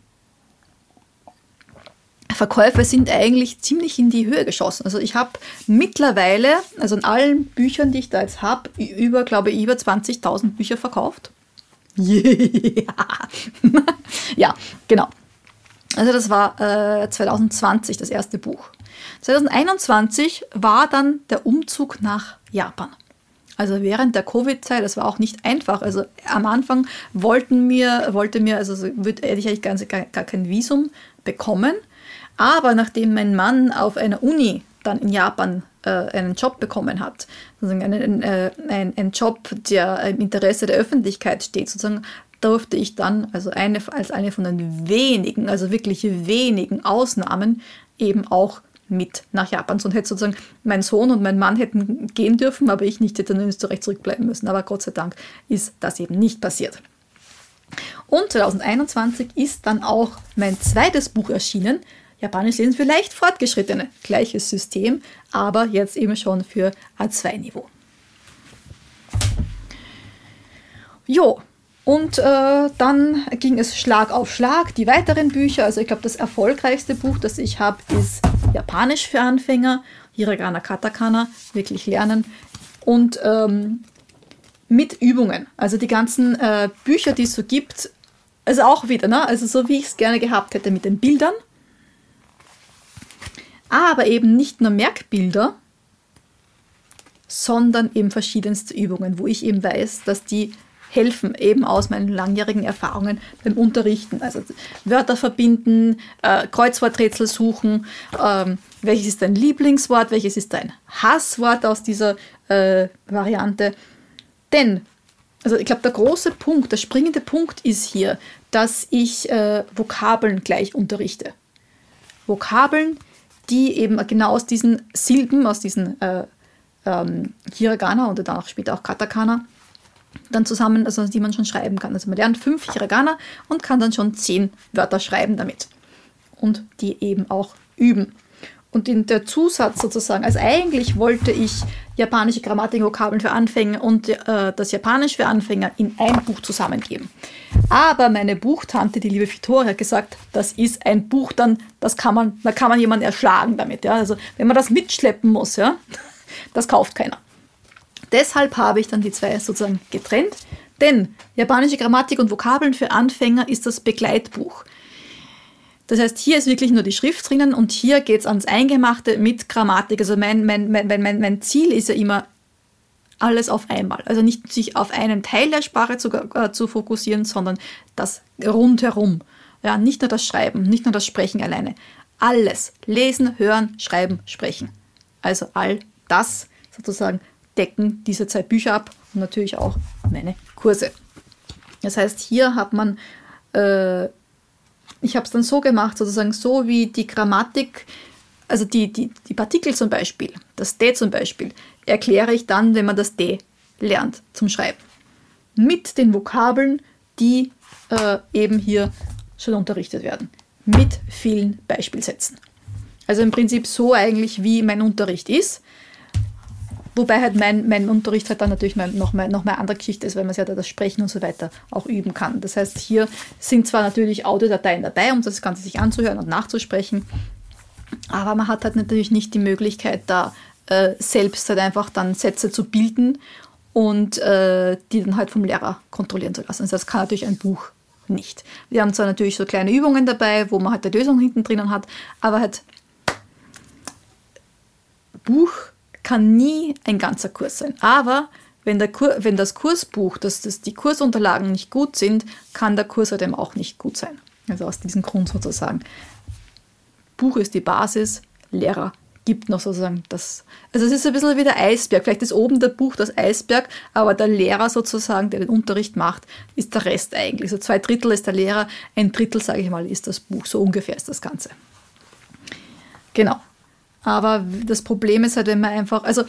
[SPEAKER 2] Verkäufe sind eigentlich ziemlich in die Höhe geschossen. Also ich habe mittlerweile, also in allen Büchern, die ich da jetzt habe, über 20.000 Bücher verkauft. Yeah. Ja, genau. Also das war 2020 das erste Buch. 2021 war dann der Umzug nach Japan. Also während der Covid-Zeit, das war auch nicht einfach. Also am Anfang wollte mir, also hätte ich eigentlich gar kein Visum bekommen. Aber nachdem mein Mann auf einer Uni dann in Japan einen Job bekommen hat, sozusagen einen Job, der im Interesse der Öffentlichkeit steht, sozusagen, durfte ich dann, also als eine von den wenigen, also wirklich wenigen Ausnahmen, eben auch mit nach Japan. Sonst hätte sozusagen mein Sohn und mein Mann hätten gehen dürfen, aber ich nicht, hätte in Österreich zurückbleiben müssen. Aber Gott sei Dank ist das eben nicht passiert. Und 2021 ist dann auch mein zweites Buch erschienen, Japanisch lesen für leicht Fortgeschrittene. Gleiches System, aber jetzt eben schon für A2-Niveau. Jo, und dann ging es Schlag auf Schlag. Die weiteren Bücher, also ich glaube, das erfolgreichste Buch, das ich habe, ist Japanisch für Anfänger, Hiragana, Katakana, wirklich lernen. Und mit Übungen. Also die ganzen Bücher, die es so gibt, also auch wieder, ne? Also so wie ich es gerne gehabt hätte mit den Bildern. Aber eben nicht nur Merkbilder, sondern eben verschiedenste Übungen, wo ich eben weiß, dass die helfen, eben aus meinen langjährigen Erfahrungen beim Unterrichten. Also Wörter verbinden, Kreuzworträtsel suchen, welches ist dein Lieblingswort, welches ist dein Hasswort aus dieser Variante. Denn, also ich glaube, der große Punkt, der springende Punkt ist hier, dass ich Vokabeln gleich unterrichte. Vokabeln, die eben genau aus diesen Silben, aus diesen Hiragana und dann auch später auch Katakana, dann zusammen, also die man schon schreiben kann. Also man lernt 5 Hiragana und kann dann schon 10 Wörter schreiben damit. Und die eben auch üben. Und in der Zusatz sozusagen, also eigentlich wollte ich japanische Grammatik, Vokabeln für Anfänger und das Japanisch für Anfänger in ein Buch zusammengeben. Aber meine Buchtante, die liebe Vittoria, hat gesagt, das ist ein Buch, da kann man jemanden erschlagen damit. Ja? Also wenn man das mitschleppen muss, ja, das kauft keiner. Deshalb habe ich dann die zwei sozusagen getrennt, denn japanische Grammatik und Vokabeln für Anfänger ist das Begleitbuch. Das heißt, hier ist wirklich nur die Schrift drinnen und hier geht es ans Eingemachte mit Grammatik. Also mein Ziel ist ja immer, alles auf einmal. Also nicht sich auf einen Teil der Sprache zu fokussieren, sondern das rundherum. Ja, nicht nur das Schreiben, nicht nur das Sprechen alleine. Alles. Lesen, hören, schreiben, sprechen. Also all das sozusagen decken diese 2 Bücher ab und natürlich auch meine Kurse. Das heißt, hier hat man, ich habe es dann so gemacht, sozusagen so wie die Grammatik, also die Partikel zum Beispiel, das D zum Beispiel, erkläre ich dann, wenn man das D lernt zum Schreiben. Mit den Vokabeln, die eben hier schon unterrichtet werden. Mit vielen Beispielsätzen. Also im Prinzip so eigentlich, wie mein Unterricht ist. Wobei halt mein Unterricht halt dann natürlich noch mal andere Geschichte ist, weil man ja da das Sprechen und so weiter auch üben kann. Das heißt, hier sind zwar natürlich Audiodateien dabei, um das Ganze sich anzuhören und nachzusprechen, aber man hat halt natürlich nicht die Möglichkeit, da selbst halt einfach dann Sätze zu bilden und die dann halt vom Lehrer kontrollieren zu lassen. Also das kann natürlich ein Buch nicht. Wir haben zwar natürlich so kleine Übungen dabei, wo man halt die Lösung hinten drinnen hat, aber halt Buch kann nie ein ganzer Kurs sein. Aber wenn das Kursbuch, die Kursunterlagen nicht gut sind, kann der Kurs halt eben auch nicht gut sein. Also aus diesem Grund sozusagen. Buch ist die Basis, Lehrer gibt noch sozusagen das. Also es ist ein bisschen wie der Eisberg. Vielleicht ist oben der Buch das Eisberg, aber der Lehrer sozusagen, der den Unterricht macht, ist der Rest eigentlich. So 2/3 ist der Lehrer, 1/3, sage ich mal, ist das Buch. So ungefähr ist das Ganze. Genau. Aber das Problem ist halt, wenn man einfach, also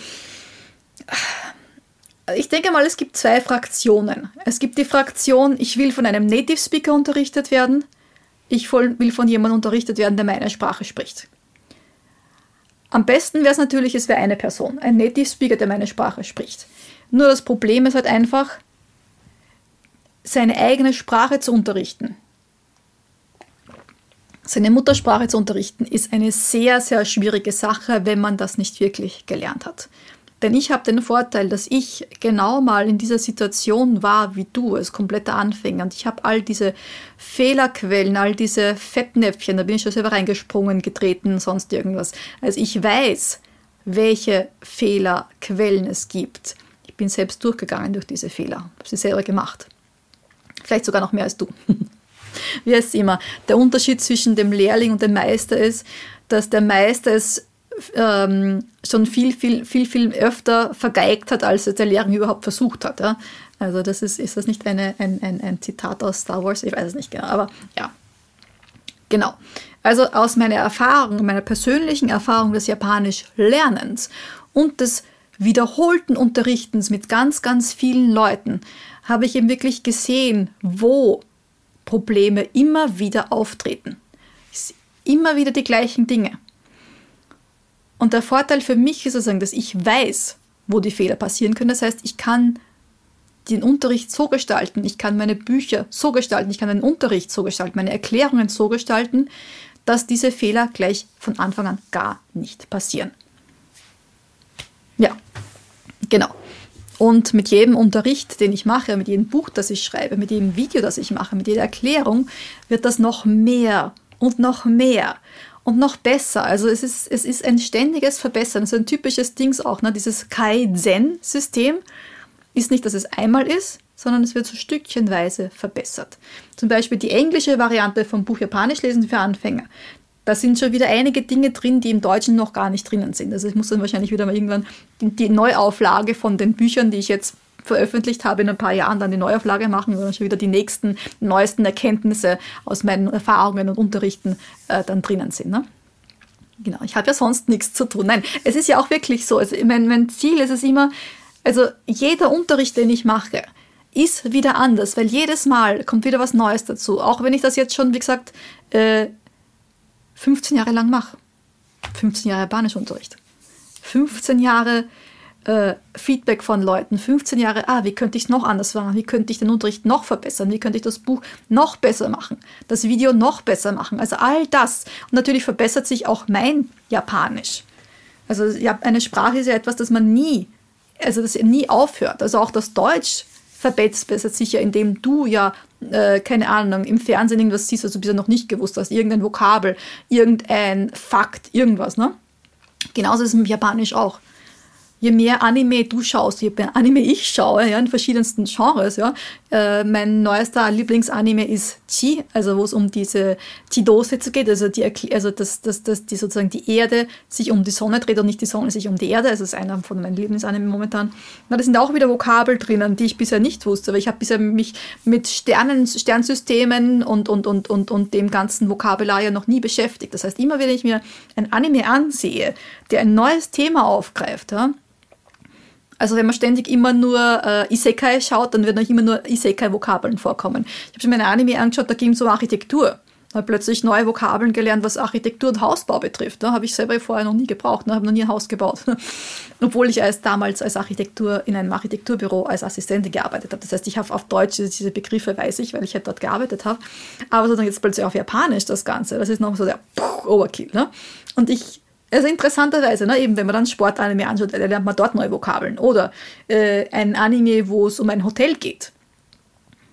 [SPEAKER 2] ich denke mal, es gibt 2 Fraktionen. Es gibt die Fraktion, ich will von einem Native Speaker unterrichtet werden. Ich will von jemandem unterrichtet werden, der meine Sprache spricht. Am besten wäre es natürlich, es wäre eine Person, ein Native Speaker, der meine Sprache spricht. Nur das Problem ist halt einfach, seine eigene Sprache zu unterrichten. Seine Muttersprache zu unterrichten, ist eine sehr, sehr schwierige Sache, wenn man das nicht wirklich gelernt hat. Denn ich habe den Vorteil, dass ich genau mal in dieser Situation war wie du, als kompletter Anfänger. Und ich habe all diese Fehlerquellen, all diese Fettnäpfchen, da bin ich schon selber reingesprungen, getreten, sonst irgendwas. Also ich weiß, welche Fehlerquellen es gibt. Ich bin selbst durchgegangen durch diese Fehler, habe sie selber gemacht. Vielleicht sogar noch mehr als du. Wie heißt es immer? Der Unterschied zwischen dem Lehrling und dem Meister ist, dass der Meister es schon viel öfter vergeigt hat, als es der Lehrling überhaupt versucht hat. Ja? Also das ist das nicht ein Zitat aus Star Wars? Ich weiß es nicht genau, aber ja. Genau. Also aus meiner Erfahrung, meiner persönlichen Erfahrung des Japanisch-Lernens und des wiederholten Unterrichtens mit ganz, ganz vielen Leuten, habe ich eben wirklich gesehen, wo Probleme immer wieder auftreten. Immer wieder die gleichen Dinge. Und der Vorteil für mich ist sozusagen, dass ich weiß, wo die Fehler passieren können. Das heißt, ich kann den Unterricht so gestalten, ich kann meine Bücher so gestalten, ich kann den Unterricht so gestalten, meine Erklärungen so gestalten, dass diese Fehler gleich von Anfang an gar nicht passieren. Ja, genau. Und mit jedem Unterricht, den ich mache, mit jedem Buch, das ich schreibe, mit jedem Video, das ich mache, mit jeder Erklärung, wird das noch mehr und noch mehr und noch besser. Also es ist ein ständiges Verbessern. Das ist ein typisches Ding auch. Ne? Dieses Kaizen-System ist nicht, dass es einmal ist, sondern es wird so stückchenweise verbessert. Zum Beispiel die englische Variante vom Buch Japanisch lesen für Anfänger. Da sind schon wieder einige Dinge drin, die im Deutschen noch gar nicht drinnen sind. Also ich muss dann wahrscheinlich wieder mal irgendwann die Neuauflage von den Büchern, die ich jetzt veröffentlicht habe, in ein paar Jahren dann die Neuauflage machen und dann schon wieder die neuesten Erkenntnisse aus meinen Erfahrungen und Unterrichten dann drinnen sind. Ne? Genau, ich habe ja sonst nichts zu tun. Nein, es ist ja auch wirklich so. Also mein Ziel ist es immer, also jeder Unterricht, den ich mache, ist wieder anders, weil jedes Mal kommt wieder was Neues dazu. Auch wenn ich das jetzt schon, wie gesagt, 15 Jahre lang mache. 15 Jahre Japanischunterricht. 15 Jahre Feedback von Leuten. 15 Jahre, wie könnte ich es noch anders machen? Wie könnte ich den Unterricht noch verbessern? Wie könnte ich das Buch noch besser machen? Das Video noch besser machen? Also all das. Und natürlich verbessert sich auch mein Japanisch. Also eine Sprache ist ja etwas, das nie aufhört. Also auch das Deutsch verbessert sich ja, indem du ja, keine Ahnung, im Fernsehen irgendwas siehst, was du bisher noch nicht gewusst hast. Irgendein Vokabel, irgendein Fakt, irgendwas. Ne? Genauso ist es im Japanisch auch. Je mehr Anime du schaust, je mehr Anime ich schaue, ja, in verschiedensten Genres, ja. Mein neuester Lieblingsanime ist Chi, also wo es um diese Chi-Dose geht, also dass sozusagen die Erde sich um die Sonne dreht und nicht die Sonne sich um die Erde. Also das ist einer von meinen Lieblingsanime momentan. Na, da sind auch wieder Vokabel drinnen, die ich bisher nicht wusste, aber ich habe bisher mich mit Sternsystemen und dem ganzen Vokabular ja noch nie beschäftigt. Das heißt, immer wenn ich mir ein Anime ansehe, der ein neues Thema aufgreift, ja, also wenn man ständig immer nur Isekai schaut, dann werden auch immer nur Isekai-Vokabeln vorkommen. Ich habe schon mir eine Anime angeschaut, da ging es um Architektur. Da habe plötzlich neue Vokabeln gelernt, was Architektur und Hausbau betrifft. Da habe ich selber vorher noch nie gebraucht, habe noch nie ein Haus gebaut. Obwohl ich damals in einem Architekturbüro als Assistentin gearbeitet habe. Das heißt, ich habe auf Deutsch diese Begriffe, weiß ich, weil ich halt dort gearbeitet habe. Aber sozusagen jetzt plötzlich auf Japanisch das Ganze. Das ist noch so der Overkill. Ne? Und also interessanterweise, ne, eben wenn man dann Sportanime anschaut, lernt man dort neue Vokabeln. Oder ein Anime, wo es um ein Hotel geht.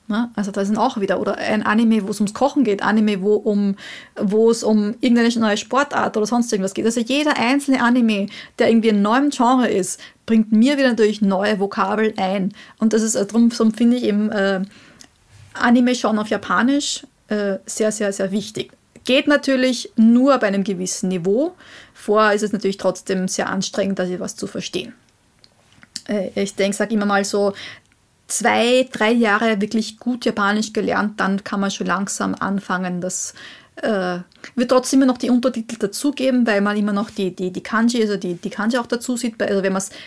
[SPEAKER 2] Ne? Also da sind auch wieder, oder ein Anime, wo es ums Kochen geht, Anime, wo es um irgendeine neue Sportart oder sonst irgendwas geht. Also jeder einzelne Anime, der irgendwie in neuem Genre ist, bringt mir wieder natürlich neue Vokabeln ein. Und das ist darum finde ich eben Anime schauen auf Japanisch sehr, sehr, sehr wichtig. Geht natürlich nur bei einem gewissen Niveau. Vorher ist es natürlich trotzdem sehr anstrengend, da was zu verstehen. Ich sage immer mal so, 2-3 Jahre wirklich gut Japanisch gelernt, dann kann man schon langsam anfangen. Das wird trotzdem immer noch die Untertitel dazugeben, weil man immer noch die Kanji, also die Kanji auch dazu sieht. Also wenn man es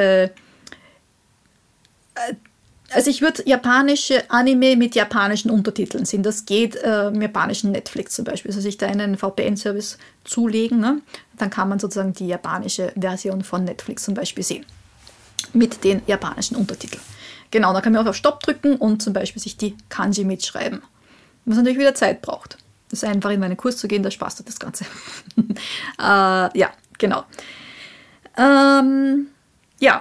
[SPEAKER 2] also ich würde japanische Anime mit japanischen Untertiteln sehen. Das geht im japanischen Netflix zum Beispiel. Also sich da einen VPN-Service zulegen, ne? Dann kann man sozusagen die japanische Version von Netflix zum Beispiel sehen. Mit den japanischen Untertiteln. Genau, da kann man auch auf Stopp drücken und zum Beispiel sich die Kanji mitschreiben. Was natürlich wieder Zeit braucht. Das ist einfach in meinen Kurs zu gehen, da Spaß hat das Ganze. Ja, genau. Ja.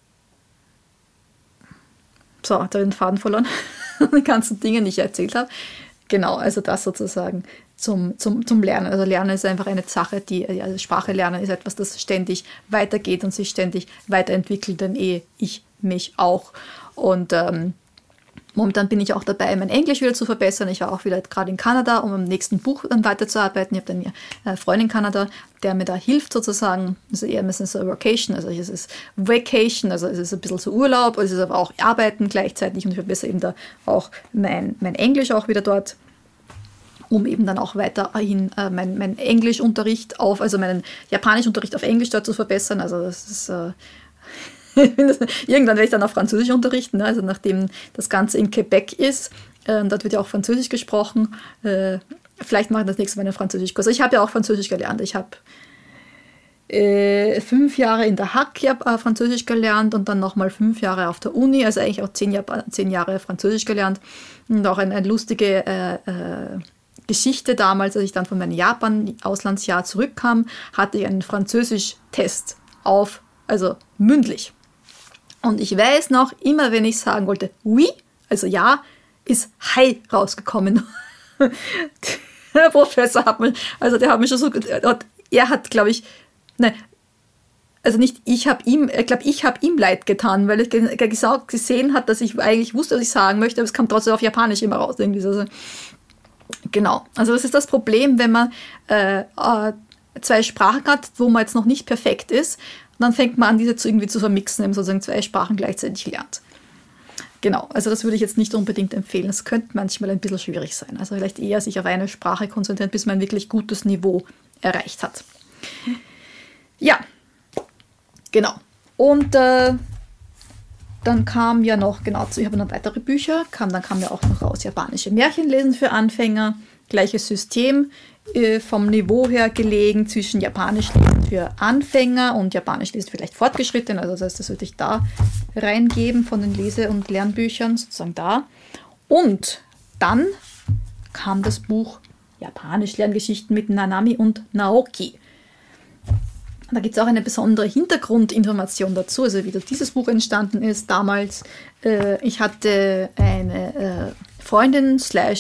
[SPEAKER 2] So, da habe ich den Faden verloren. Die ganzen Dinge, die ich erzählt habe. Genau, also das sozusagen zum Lernen. Also Lernen ist einfach eine Sache, also Sprache lernen ist etwas, das ständig weitergeht und sich ständig weiterentwickelt, denn ich mich auch. Und momentan bin ich auch dabei, mein Englisch wieder zu verbessern. Ich war auch wieder gerade in Kanada, um am nächsten Buch dann weiterzuarbeiten. Ich habe dann einen Freund in Kanada, der mir da hilft sozusagen. Also eher ein bisschen so Vacation, also es ist Vacation, also es ist ein bisschen so Urlaub, es ist aber auch Arbeiten gleichzeitig und ich verbessere eben da auch mein Englisch auch wieder dort, um eben dann auch weiterhin mein Englischunterricht also meinen Japanischunterricht auf Englisch dort zu verbessern. Also das ist irgendwann werde ich dann auch Französisch unterrichten, ne? Also nachdem das Ganze in Quebec ist, dort wird ja auch Französisch gesprochen. Vielleicht mache ich das nächste Mal einen Französischkurs. Ich habe ja auch Französisch gelernt. Ich habe 5 Jahre in der HAK Französisch gelernt und dann nochmal 5 Jahre auf der Uni, also eigentlich auch 10 Jahre Französisch gelernt. Und auch eine lustige Geschichte damals, als ich dann von meinem Japan-Auslandsjahr zurückkam, hatte ich einen Französisch-Test also mündlich. Und ich weiß noch, immer wenn ich sagen wollte, oui, also ja, ist hi rausgekommen. Der Professor hat mich schon so, er hat, glaube ich, nein, also nicht, ich habe ihm leid getan, weil er gesehen hat, dass ich eigentlich wusste, was ich sagen möchte, aber es kam trotzdem auf Japanisch immer raus. Irgendwie so. Genau, also das ist das Problem, wenn man 2 Sprachen hat, wo man jetzt noch nicht perfekt ist. Und dann fängt man an, diese irgendwie zu vermixen, eben sozusagen 2 Sprachen gleichzeitig lernt. Genau, also das würde ich jetzt nicht unbedingt empfehlen. Es könnte manchmal ein bisschen schwierig sein. Also vielleicht eher sich auf eine Sprache konzentrieren, bis man ein wirklich gutes Niveau erreicht hat. Ja, genau. Und dann kam ja noch, ich habe noch weitere Bücher, dann kam ja auch noch raus japanische Märchenlesen für Anfänger. Gleiches System, vom Niveau her gelegen zwischen Japanisch lesen für Anfänger und Japanisch lesen vielleicht fortgeschritten. Also das heißt, das würde ich da reingeben von den Lese- und Lernbüchern, sozusagen da. Und dann kam das Buch Japanisch Lerngeschichten mit Nanami und Naoki. Da gibt es auch eine besondere Hintergrundinformation dazu, also wie dieses Buch entstanden ist damals. Ich hatte eine Freundin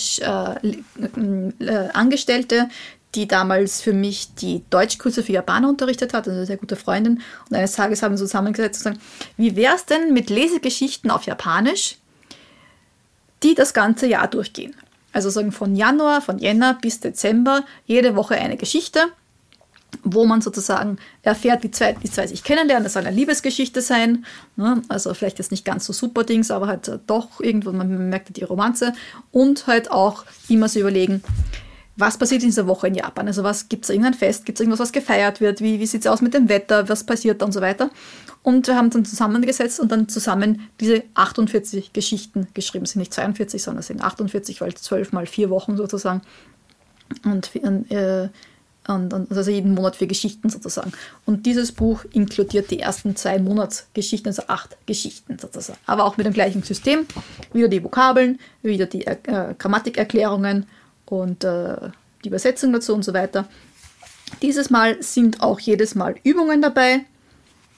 [SPEAKER 2] / Angestellte, die damals für mich die Deutschkurse für Japaner unterrichtet hat, also eine sehr gute Freundin. Und eines Tages haben wir zusammengesetzt und gesagt, wie wäre es denn mit Lesegeschichten auf Japanisch, die das ganze Jahr durchgehen? Also sagen von Jänner bis Dezember, jede Woche eine Geschichte, wo man sozusagen erfährt, wie die zwei sich kennenlernen. Das soll eine Liebesgeschichte sein, ne? Also vielleicht jetzt nicht ganz so super Dings, aber halt doch irgendwo, man merkt die Romanze. Und halt auch immer so überlegen, was passiert in dieser Woche in Japan? Also gibt es irgendein Fest, gibt es irgendwas, was gefeiert wird? Wie sieht es aus mit dem Wetter? Was passiert da und so weiter? Und wir haben dann zusammengesetzt und dann zusammen diese 48 Geschichten geschrieben. Es sind nicht 42, sondern es sind 48, weil 12 mal 4 Wochen sozusagen. Und also jeden Monat 4 Geschichten sozusagen. Und dieses Buch inkludiert die ersten 2 Monatsgeschichten, also 8 Geschichten sozusagen. Aber auch mit dem gleichen System. Wieder die Vokabeln, wieder die Grammatikerklärungen und die Übersetzung dazu und so weiter. Dieses Mal sind auch jedes Mal Übungen dabei.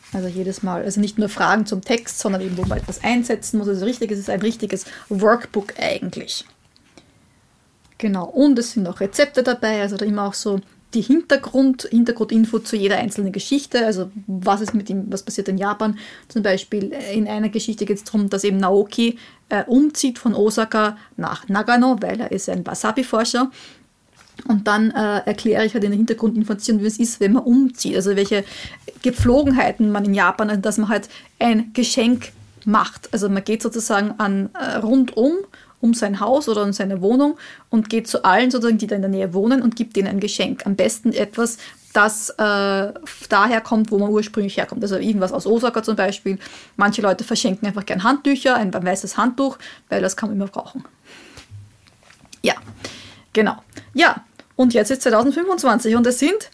[SPEAKER 2] Also jedes Mal, also nicht nur Fragen zum Text, sondern eben, wo man etwas einsetzen muss. Also es ist ein richtiges Workbook eigentlich. Genau, und es sind auch Rezepte dabei, also da immer auch so die Hintergrundinfo zu jeder einzelnen Geschichte, also was passiert in Japan. Zum Beispiel in einer Geschichte geht es darum, dass eben Naoki umzieht von Osaka nach Nagano, weil er ist ein Wasabi-Forscher. Und dann erkläre ich halt in der Hintergrundinformation, wie es ist, wenn man umzieht. Also welche Gepflogenheiten man in Japan hat, dass man halt ein Geschenk macht. Also man geht sozusagen rundum um sein Haus oder um seine Wohnung und geht zu allen sozusagen, die da in der Nähe wohnen und gibt ihnen ein Geschenk. Am besten etwas, das daher kommt, wo man ursprünglich herkommt. Also irgendwas aus Osaka zum Beispiel. Manche Leute verschenken einfach gern Handtücher, ein weißes Handtuch, weil das kann man immer brauchen. Ja, genau. Ja, und jetzt ist 2025 und es sind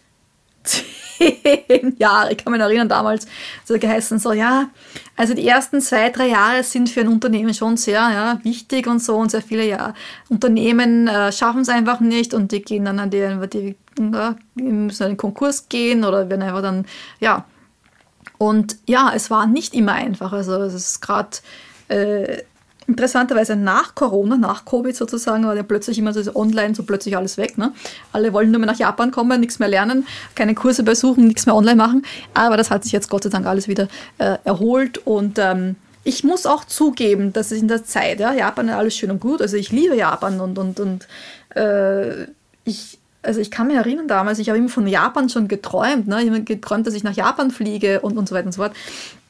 [SPEAKER 2] 10 Jahre. Ich kann mich erinnern, damals so geheißen, so ja, also die ersten 2-3 Jahre sind für ein Unternehmen schon sehr wichtig und so und sehr viele Unternehmen schaffen es einfach nicht und die gehen dann die müssen in den Konkurs gehen oder werden einfach dann, und es war nicht immer einfach. Also es ist gerade interessanterweise nach Corona, nach Covid sozusagen, war ja plötzlich immer so online, so plötzlich alles weg. Ne? Alle wollen nur mehr nach Japan kommen, nichts mehr lernen, keine Kurse besuchen, nichts mehr online machen. Aber das hat sich jetzt Gott sei Dank alles wieder erholt. Und ich muss auch zugeben, dass es in der Zeit, Japan ist alles schön und gut, also ich liebe Japan und ich kann mich erinnern damals, ich habe immer von Japan schon geträumt. Ne? Ich habe geträumt, dass ich nach Japan fliege und so weiter und so fort.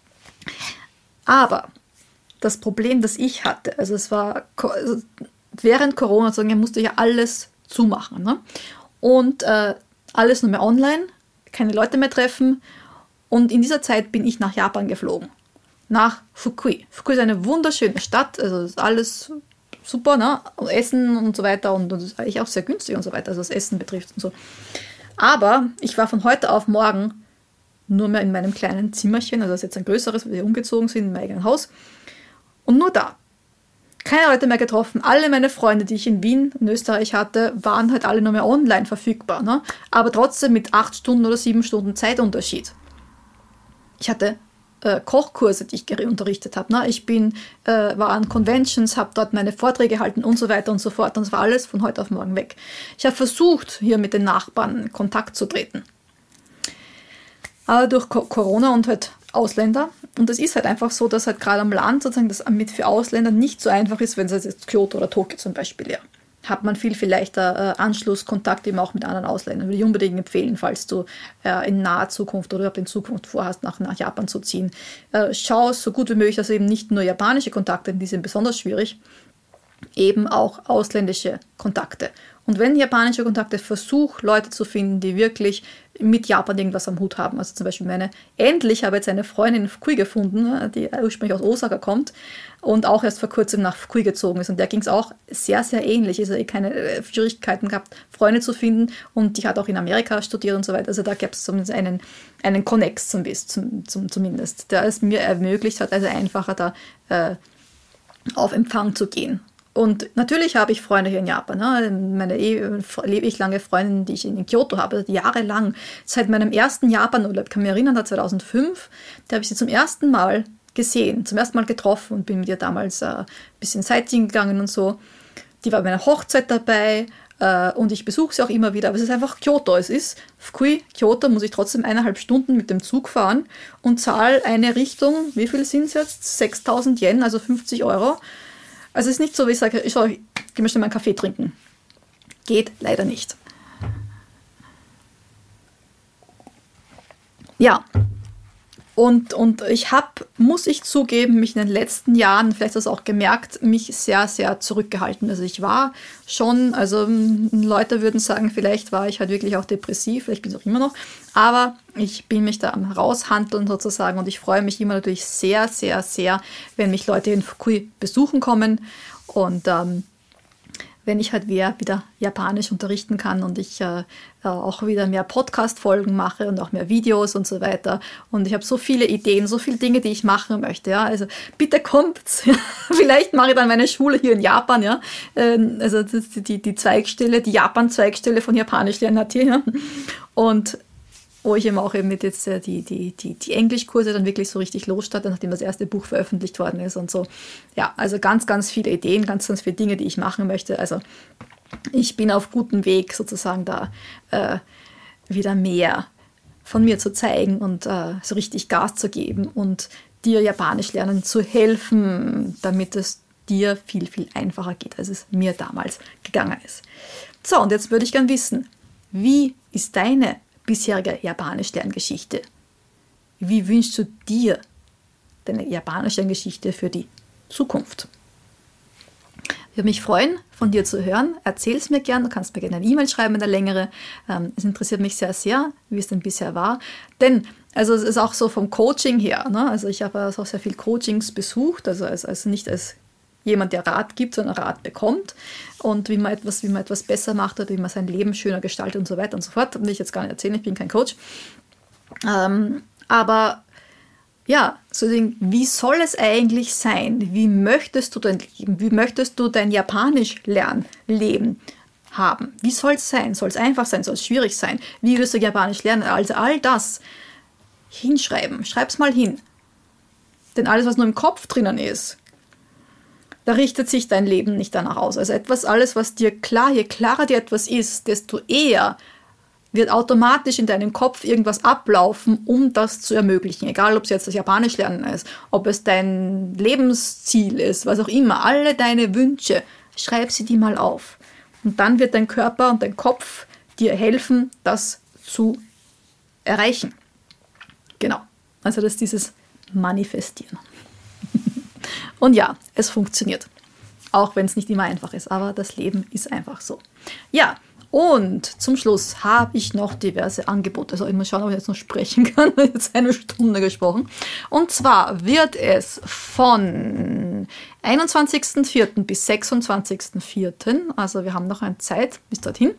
[SPEAKER 2] Aber das Problem, das ich hatte, also es war während Corona, musste ich ja alles zumachen. Ne? Und alles nur mehr online, keine Leute mehr treffen. Und in dieser Zeit bin ich nach Japan geflogen. Nach Fukui. Fukui ist eine wunderschöne Stadt, also ist alles super, ne? Essen und so weiter und das ist eigentlich auch sehr günstig und so weiter, also was Essen betrifft und so. Aber ich war von heute auf morgen nur mehr in meinem kleinen Zimmerchen, also das ist jetzt ein größeres, weil wir umgezogen sind in mein eigenes Haus. Und nur da. Keine Leute mehr getroffen. Alle meine Freunde, die ich in Wien, in Österreich hatte, waren halt alle nur mehr online verfügbar. Ne? Aber trotzdem mit 8 Stunden oder 7 Stunden Zeitunterschied. Ich hatte Kochkurse, die ich unterrichtet habe. Ne? Ich war an Conventions, habe dort meine Vorträge gehalten und so weiter und so fort. Und es war alles von heute auf morgen weg. Ich habe versucht, hier mit den Nachbarn in Kontakt zu treten. Aber durch Corona und halt Ausländer. Und es ist halt einfach so, dass halt gerade am Land sozusagen das für Ausländer nicht so einfach ist, wenn es jetzt Kyoto oder Tokio zum Beispiel hat man viel leichter Anschlusskontakt eben auch mit anderen Ausländern. Würde ich unbedingt empfehlen, falls du in naher Zukunft oder überhaupt in Zukunft vorhast, nach Japan zu ziehen. Schau so gut wie möglich, dass eben nicht nur japanische Kontakte, die sind besonders schwierig, eben auch ausländische Kontakte. Und wenn japanische Kontakte, versuch Leute zu finden, die wirklich mit Japan irgendwas am Hut haben. Also zum Beispiel endlich habe ich jetzt eine Freundin in Fukui gefunden, die ursprünglich aus Osaka kommt und auch erst vor kurzem nach Fukui gezogen ist. Und der ging es auch sehr, sehr ähnlich. Also keine Schwierigkeiten gehabt, Freunde zu finden und die hat auch in Amerika studiert und so weiter. Also da gab es zumindest einen Connex zumindest, der es mir ermöglicht hat, also einfacher da auf Empfang zu gehen. Und natürlich habe ich Freunde hier in Japan. Ne? Meine ewig lange Freundin, die ich in Kyoto habe, jahrelang, seit meinem ersten Japan-Urlaub, kann mich erinnern, 2005, da habe ich sie zum ersten Mal gesehen, zum ersten Mal getroffen und bin mit ihr damals ein bisschen Sightseeing gegangen und so. Die war bei meiner Hochzeit dabei und ich besuche sie auch immer wieder. Aber es ist einfach Kyoto. Es ist Fukui, Kyoto, muss ich trotzdem 1,5 Stunden mit dem Zug fahren und zahle eine Richtung, wie viel sind es jetzt? 6.000 Yen, also 50 Euro. Also es ist nicht so, wie ich sage, ich gehe mir schnell mal einen Kaffee trinken. Geht leider nicht. Ja, und ich muss ich zugeben, mich in den letzten Jahren, vielleicht hast du es auch gemerkt, mich sehr, sehr zurückgehalten. Also ich war schon, also Leute würden sagen, vielleicht war ich halt wirklich auch depressiv, vielleicht bin ich auch immer noch, aber ich bin mich da am raushandeln sozusagen und ich freue mich immer natürlich sehr, sehr, sehr, wenn mich Leute in Fukui besuchen kommen und wenn ich halt wieder Japanisch unterrichten kann und ich auch wieder mehr Podcast-Folgen mache und auch mehr Videos und so weiter. Und ich habe so viele Ideen, so viele Dinge, die ich machen möchte. Ja? Also bitte kommt's. Vielleicht mache ich dann meine Schule hier in Japan. Ja? Also das ist die Zweigstelle, die Japan-Zweigstelle von Japanisch lernen hat hier. Ja? Und wo ich eben auch eben mit jetzt die Englischkurse dann wirklich so richtig losstarte, nachdem das erste Buch veröffentlicht worden ist und so. Ja, also ganz, ganz viele Ideen, ganz, ganz viele Dinge, die ich machen möchte. Also ich bin auf gutem Weg, sozusagen da wieder mehr von mir zu zeigen und so richtig Gas zu geben und dir Japanisch lernen zu helfen, damit es dir viel, viel einfacher geht, als es mir damals gegangen ist. So, und jetzt würde ich gern wissen, wie ist deine bisherige Japanisch-Lerngeschichte? Wie wünschst du dir deine Japanisch-Lerngeschichte für die Zukunft? Ich würde mich freuen, von dir zu hören. Erzähl es mir gern. Du kannst mir gerne eine E-Mail schreiben, eine längere. Es interessiert mich sehr, sehr, wie es denn bisher war. Denn, also es ist auch so vom Coaching her, ne? Also ich habe auch sehr viel Coachings besucht, also nicht als jemand, der Rat gibt, sondern Rat bekommt und wie man etwas besser macht oder wie man sein Leben schöner gestaltet und so weiter und so fort. Will ich jetzt gar nicht erzählen, ich bin kein Coach. Aber ja, so wie soll es eigentlich sein? Wie möchtest du dein Leben, wie möchtest du dein Japanisch-Lernleben haben? Wie soll es sein? Soll es einfach sein? Soll es schwierig sein? Wie wirst du Japanisch lernen? Also all das hinschreiben. Schreib's mal hin. Denn alles, was nur im Kopf drinnen ist, da richtet sich dein Leben nicht danach aus. Also alles, was dir je klarer dir etwas ist, desto eher wird automatisch in deinem Kopf irgendwas ablaufen, um das zu ermöglichen. Egal, ob es jetzt das Japanisch lernen ist, ob es dein Lebensziel ist, was auch immer. Alle deine Wünsche, schreib sie die mal auf. Und dann wird dein Körper und dein Kopf dir helfen, das zu erreichen. Genau. Also das ist dieses Manifestieren. Und ja, es funktioniert. Auch wenn es nicht immer einfach ist, aber das Leben ist einfach so. Ja, und zum Schluss habe ich noch diverse Angebote. Also ich muss schauen, ob ich jetzt noch sprechen kann. Ich habe jetzt eine Stunde gesprochen. Und zwar wird es von 21.04. bis 26.04., also wir haben noch eine Zeit bis dorthin,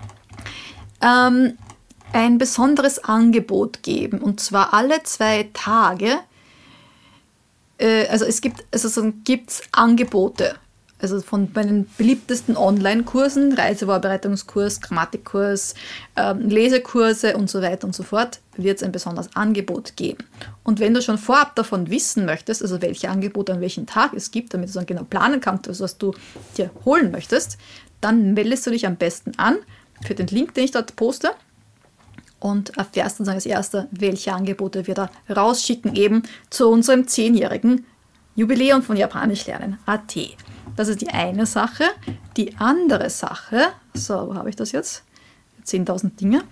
[SPEAKER 2] ein besonderes Angebot geben. Und zwar alle 2 Tage. Also es gibt Angebote. Also von meinen beliebtesten Online-Kursen, Reisevorbereitungskurs, Grammatikkurs, Lesekurse und so weiter und so fort, wird es ein besonderes Angebot geben. Und wenn du schon vorab davon wissen möchtest, also welche Angebote an welchem Tag es gibt, damit du dann genau planen kannst, was du dir holen möchtest, dann meldest du dich am besten an für den Link, den ich dort poste und erfährst dann als Erster, welche Angebote wir da rausschicken, eben zu unserem 10-jährigen Jubiläum von Japanisch lernen.at. Das ist die eine Sache. Die andere Sache, so, wo habe ich das jetzt? 10.000 Dinge.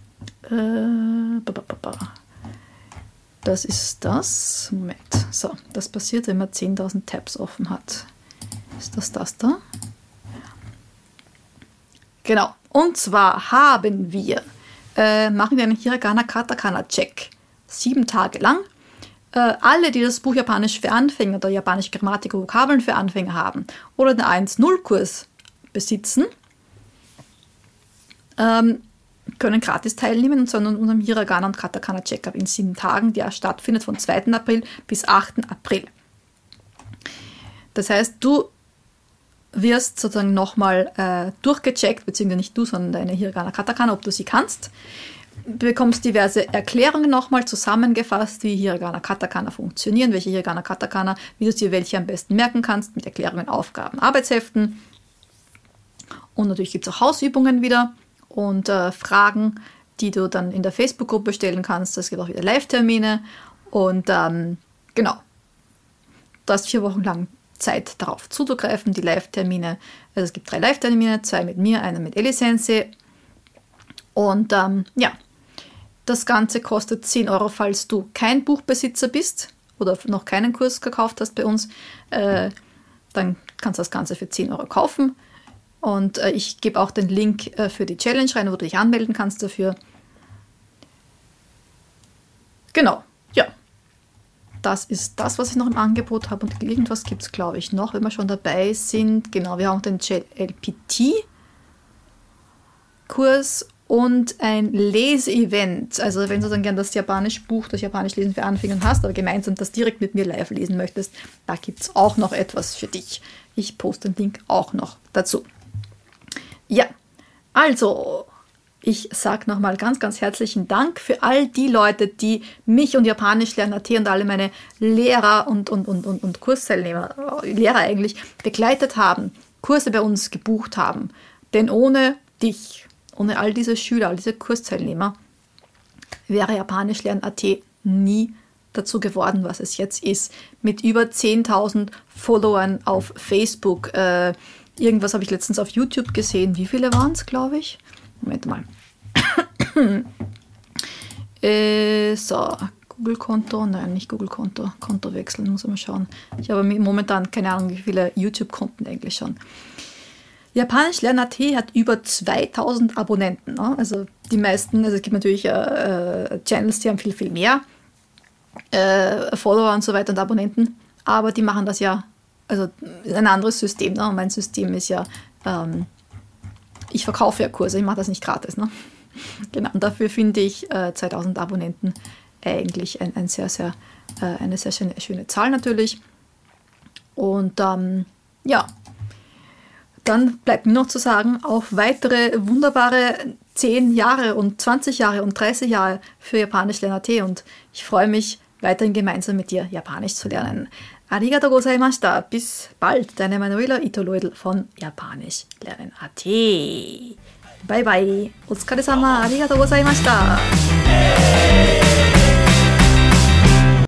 [SPEAKER 2] Das ist das. Moment. So, das passiert, wenn man 10.000 Tabs offen hat. Ist das da? Genau. Und zwar machen wir einen Hiragana Katakana Check. 7 Tage lang. Alle, die das Buch Japanisch für Anfänger oder Japanische Grammatik und Vokabeln für Anfänger haben oder den 1.0-Kurs besitzen, können gratis teilnehmen und zwar an unserem Hiragana und Katakana Check-up in 7 Tagen, der stattfindet von 2. April bis 8. April. Das heißt, du wirst sozusagen nochmal durchgecheckt, beziehungsweise nicht du, sondern deine Hiragana Katakana, ob du sie kannst. Du bekommst diverse Erklärungen nochmal zusammengefasst, wie Hiragana Katakana funktionieren, welche Hiragana Katakana, wie du dir welche am besten merken kannst, mit Erklärungen, Aufgaben, Arbeitsheften. Und natürlich gibt es auch Hausübungen wieder und Fragen, die du dann in der Facebook-Gruppe stellen kannst. Es gibt auch wieder Live-Termine und genau, du hast 4 Wochen lang Zeit darauf zuzugreifen, die Live-Termine. Also es gibt 3 Live-Termine, 2 mit mir, einen mit Eli Sensei. Und ja, das Ganze kostet 10 €, falls du kein Buchbesitzer bist oder noch keinen Kurs gekauft hast bei uns. Dann kannst du das Ganze für 10 € kaufen. Und ich gebe auch den Link für die Challenge rein, wo du dich anmelden kannst dafür. Genau, ja. Das ist das, was ich noch im Angebot habe. Und irgendwas gibt es, glaube ich, noch, wenn wir schon dabei sind. Genau, wir haben auch den JLPT-Kurs und ein Leseevent. Also wenn du dann gerne das Japanisch-Buch, das Japanisch-Lesen für Anfänger hast, aber gemeinsam das direkt mit mir live lesen möchtest, da gibt es auch noch etwas für dich. Ich poste den Link auch noch dazu. Ja, also Ich sage nochmal ganz, ganz herzlichen Dank für all die Leute, die mich und Japanisch lernen.at und alle meine Lehrer und Kursteilnehmer, Lehrer eigentlich, begleitet haben, Kurse bei uns gebucht haben. Denn ohne dich, ohne all diese Schüler, all diese Kursteilnehmer, wäre Japanisch lernen.at nie dazu geworden, was es jetzt ist. Mit über 10.000 Followern auf Facebook. Irgendwas habe ich letztens auf YouTube gesehen. Wie viele waren es, glaube ich? Moment mal. So, Google-Konto. Nein, nicht Google-Konto. Konto wechseln, muss ich mal schauen. Ich habe momentan keine Ahnung, wie viele YouTube-Konten eigentlich schon. Japanisch lernen.at hat über 2000 Abonnenten. Ne? Also die meisten, also es gibt natürlich Channels, die haben viel, viel mehr Follower und so weiter und Abonnenten. Aber die machen das ja, also ein anderes System. Ne? Und mein System ist ja, ich verkaufe ja Kurse, ich mache das nicht gratis. Ne? Genau, und dafür finde ich 2000 Abonnenten eigentlich eine sehr schöne Zahl natürlich. Und ja, dann bleibt mir noch zu sagen, auf weitere wunderbare 10 Jahre und 20 Jahre und 30 Jahre für Japanisch lernen.at und ich freue mich, weiterhin gemeinsam mit dir Japanisch zu lernen. Arigatou gozaimashita. Bis bald, deine Manuela Ito-Leudl von Japanisch lernen.at. Bye bye. Otsukaresama. Arigatou gozaimashita.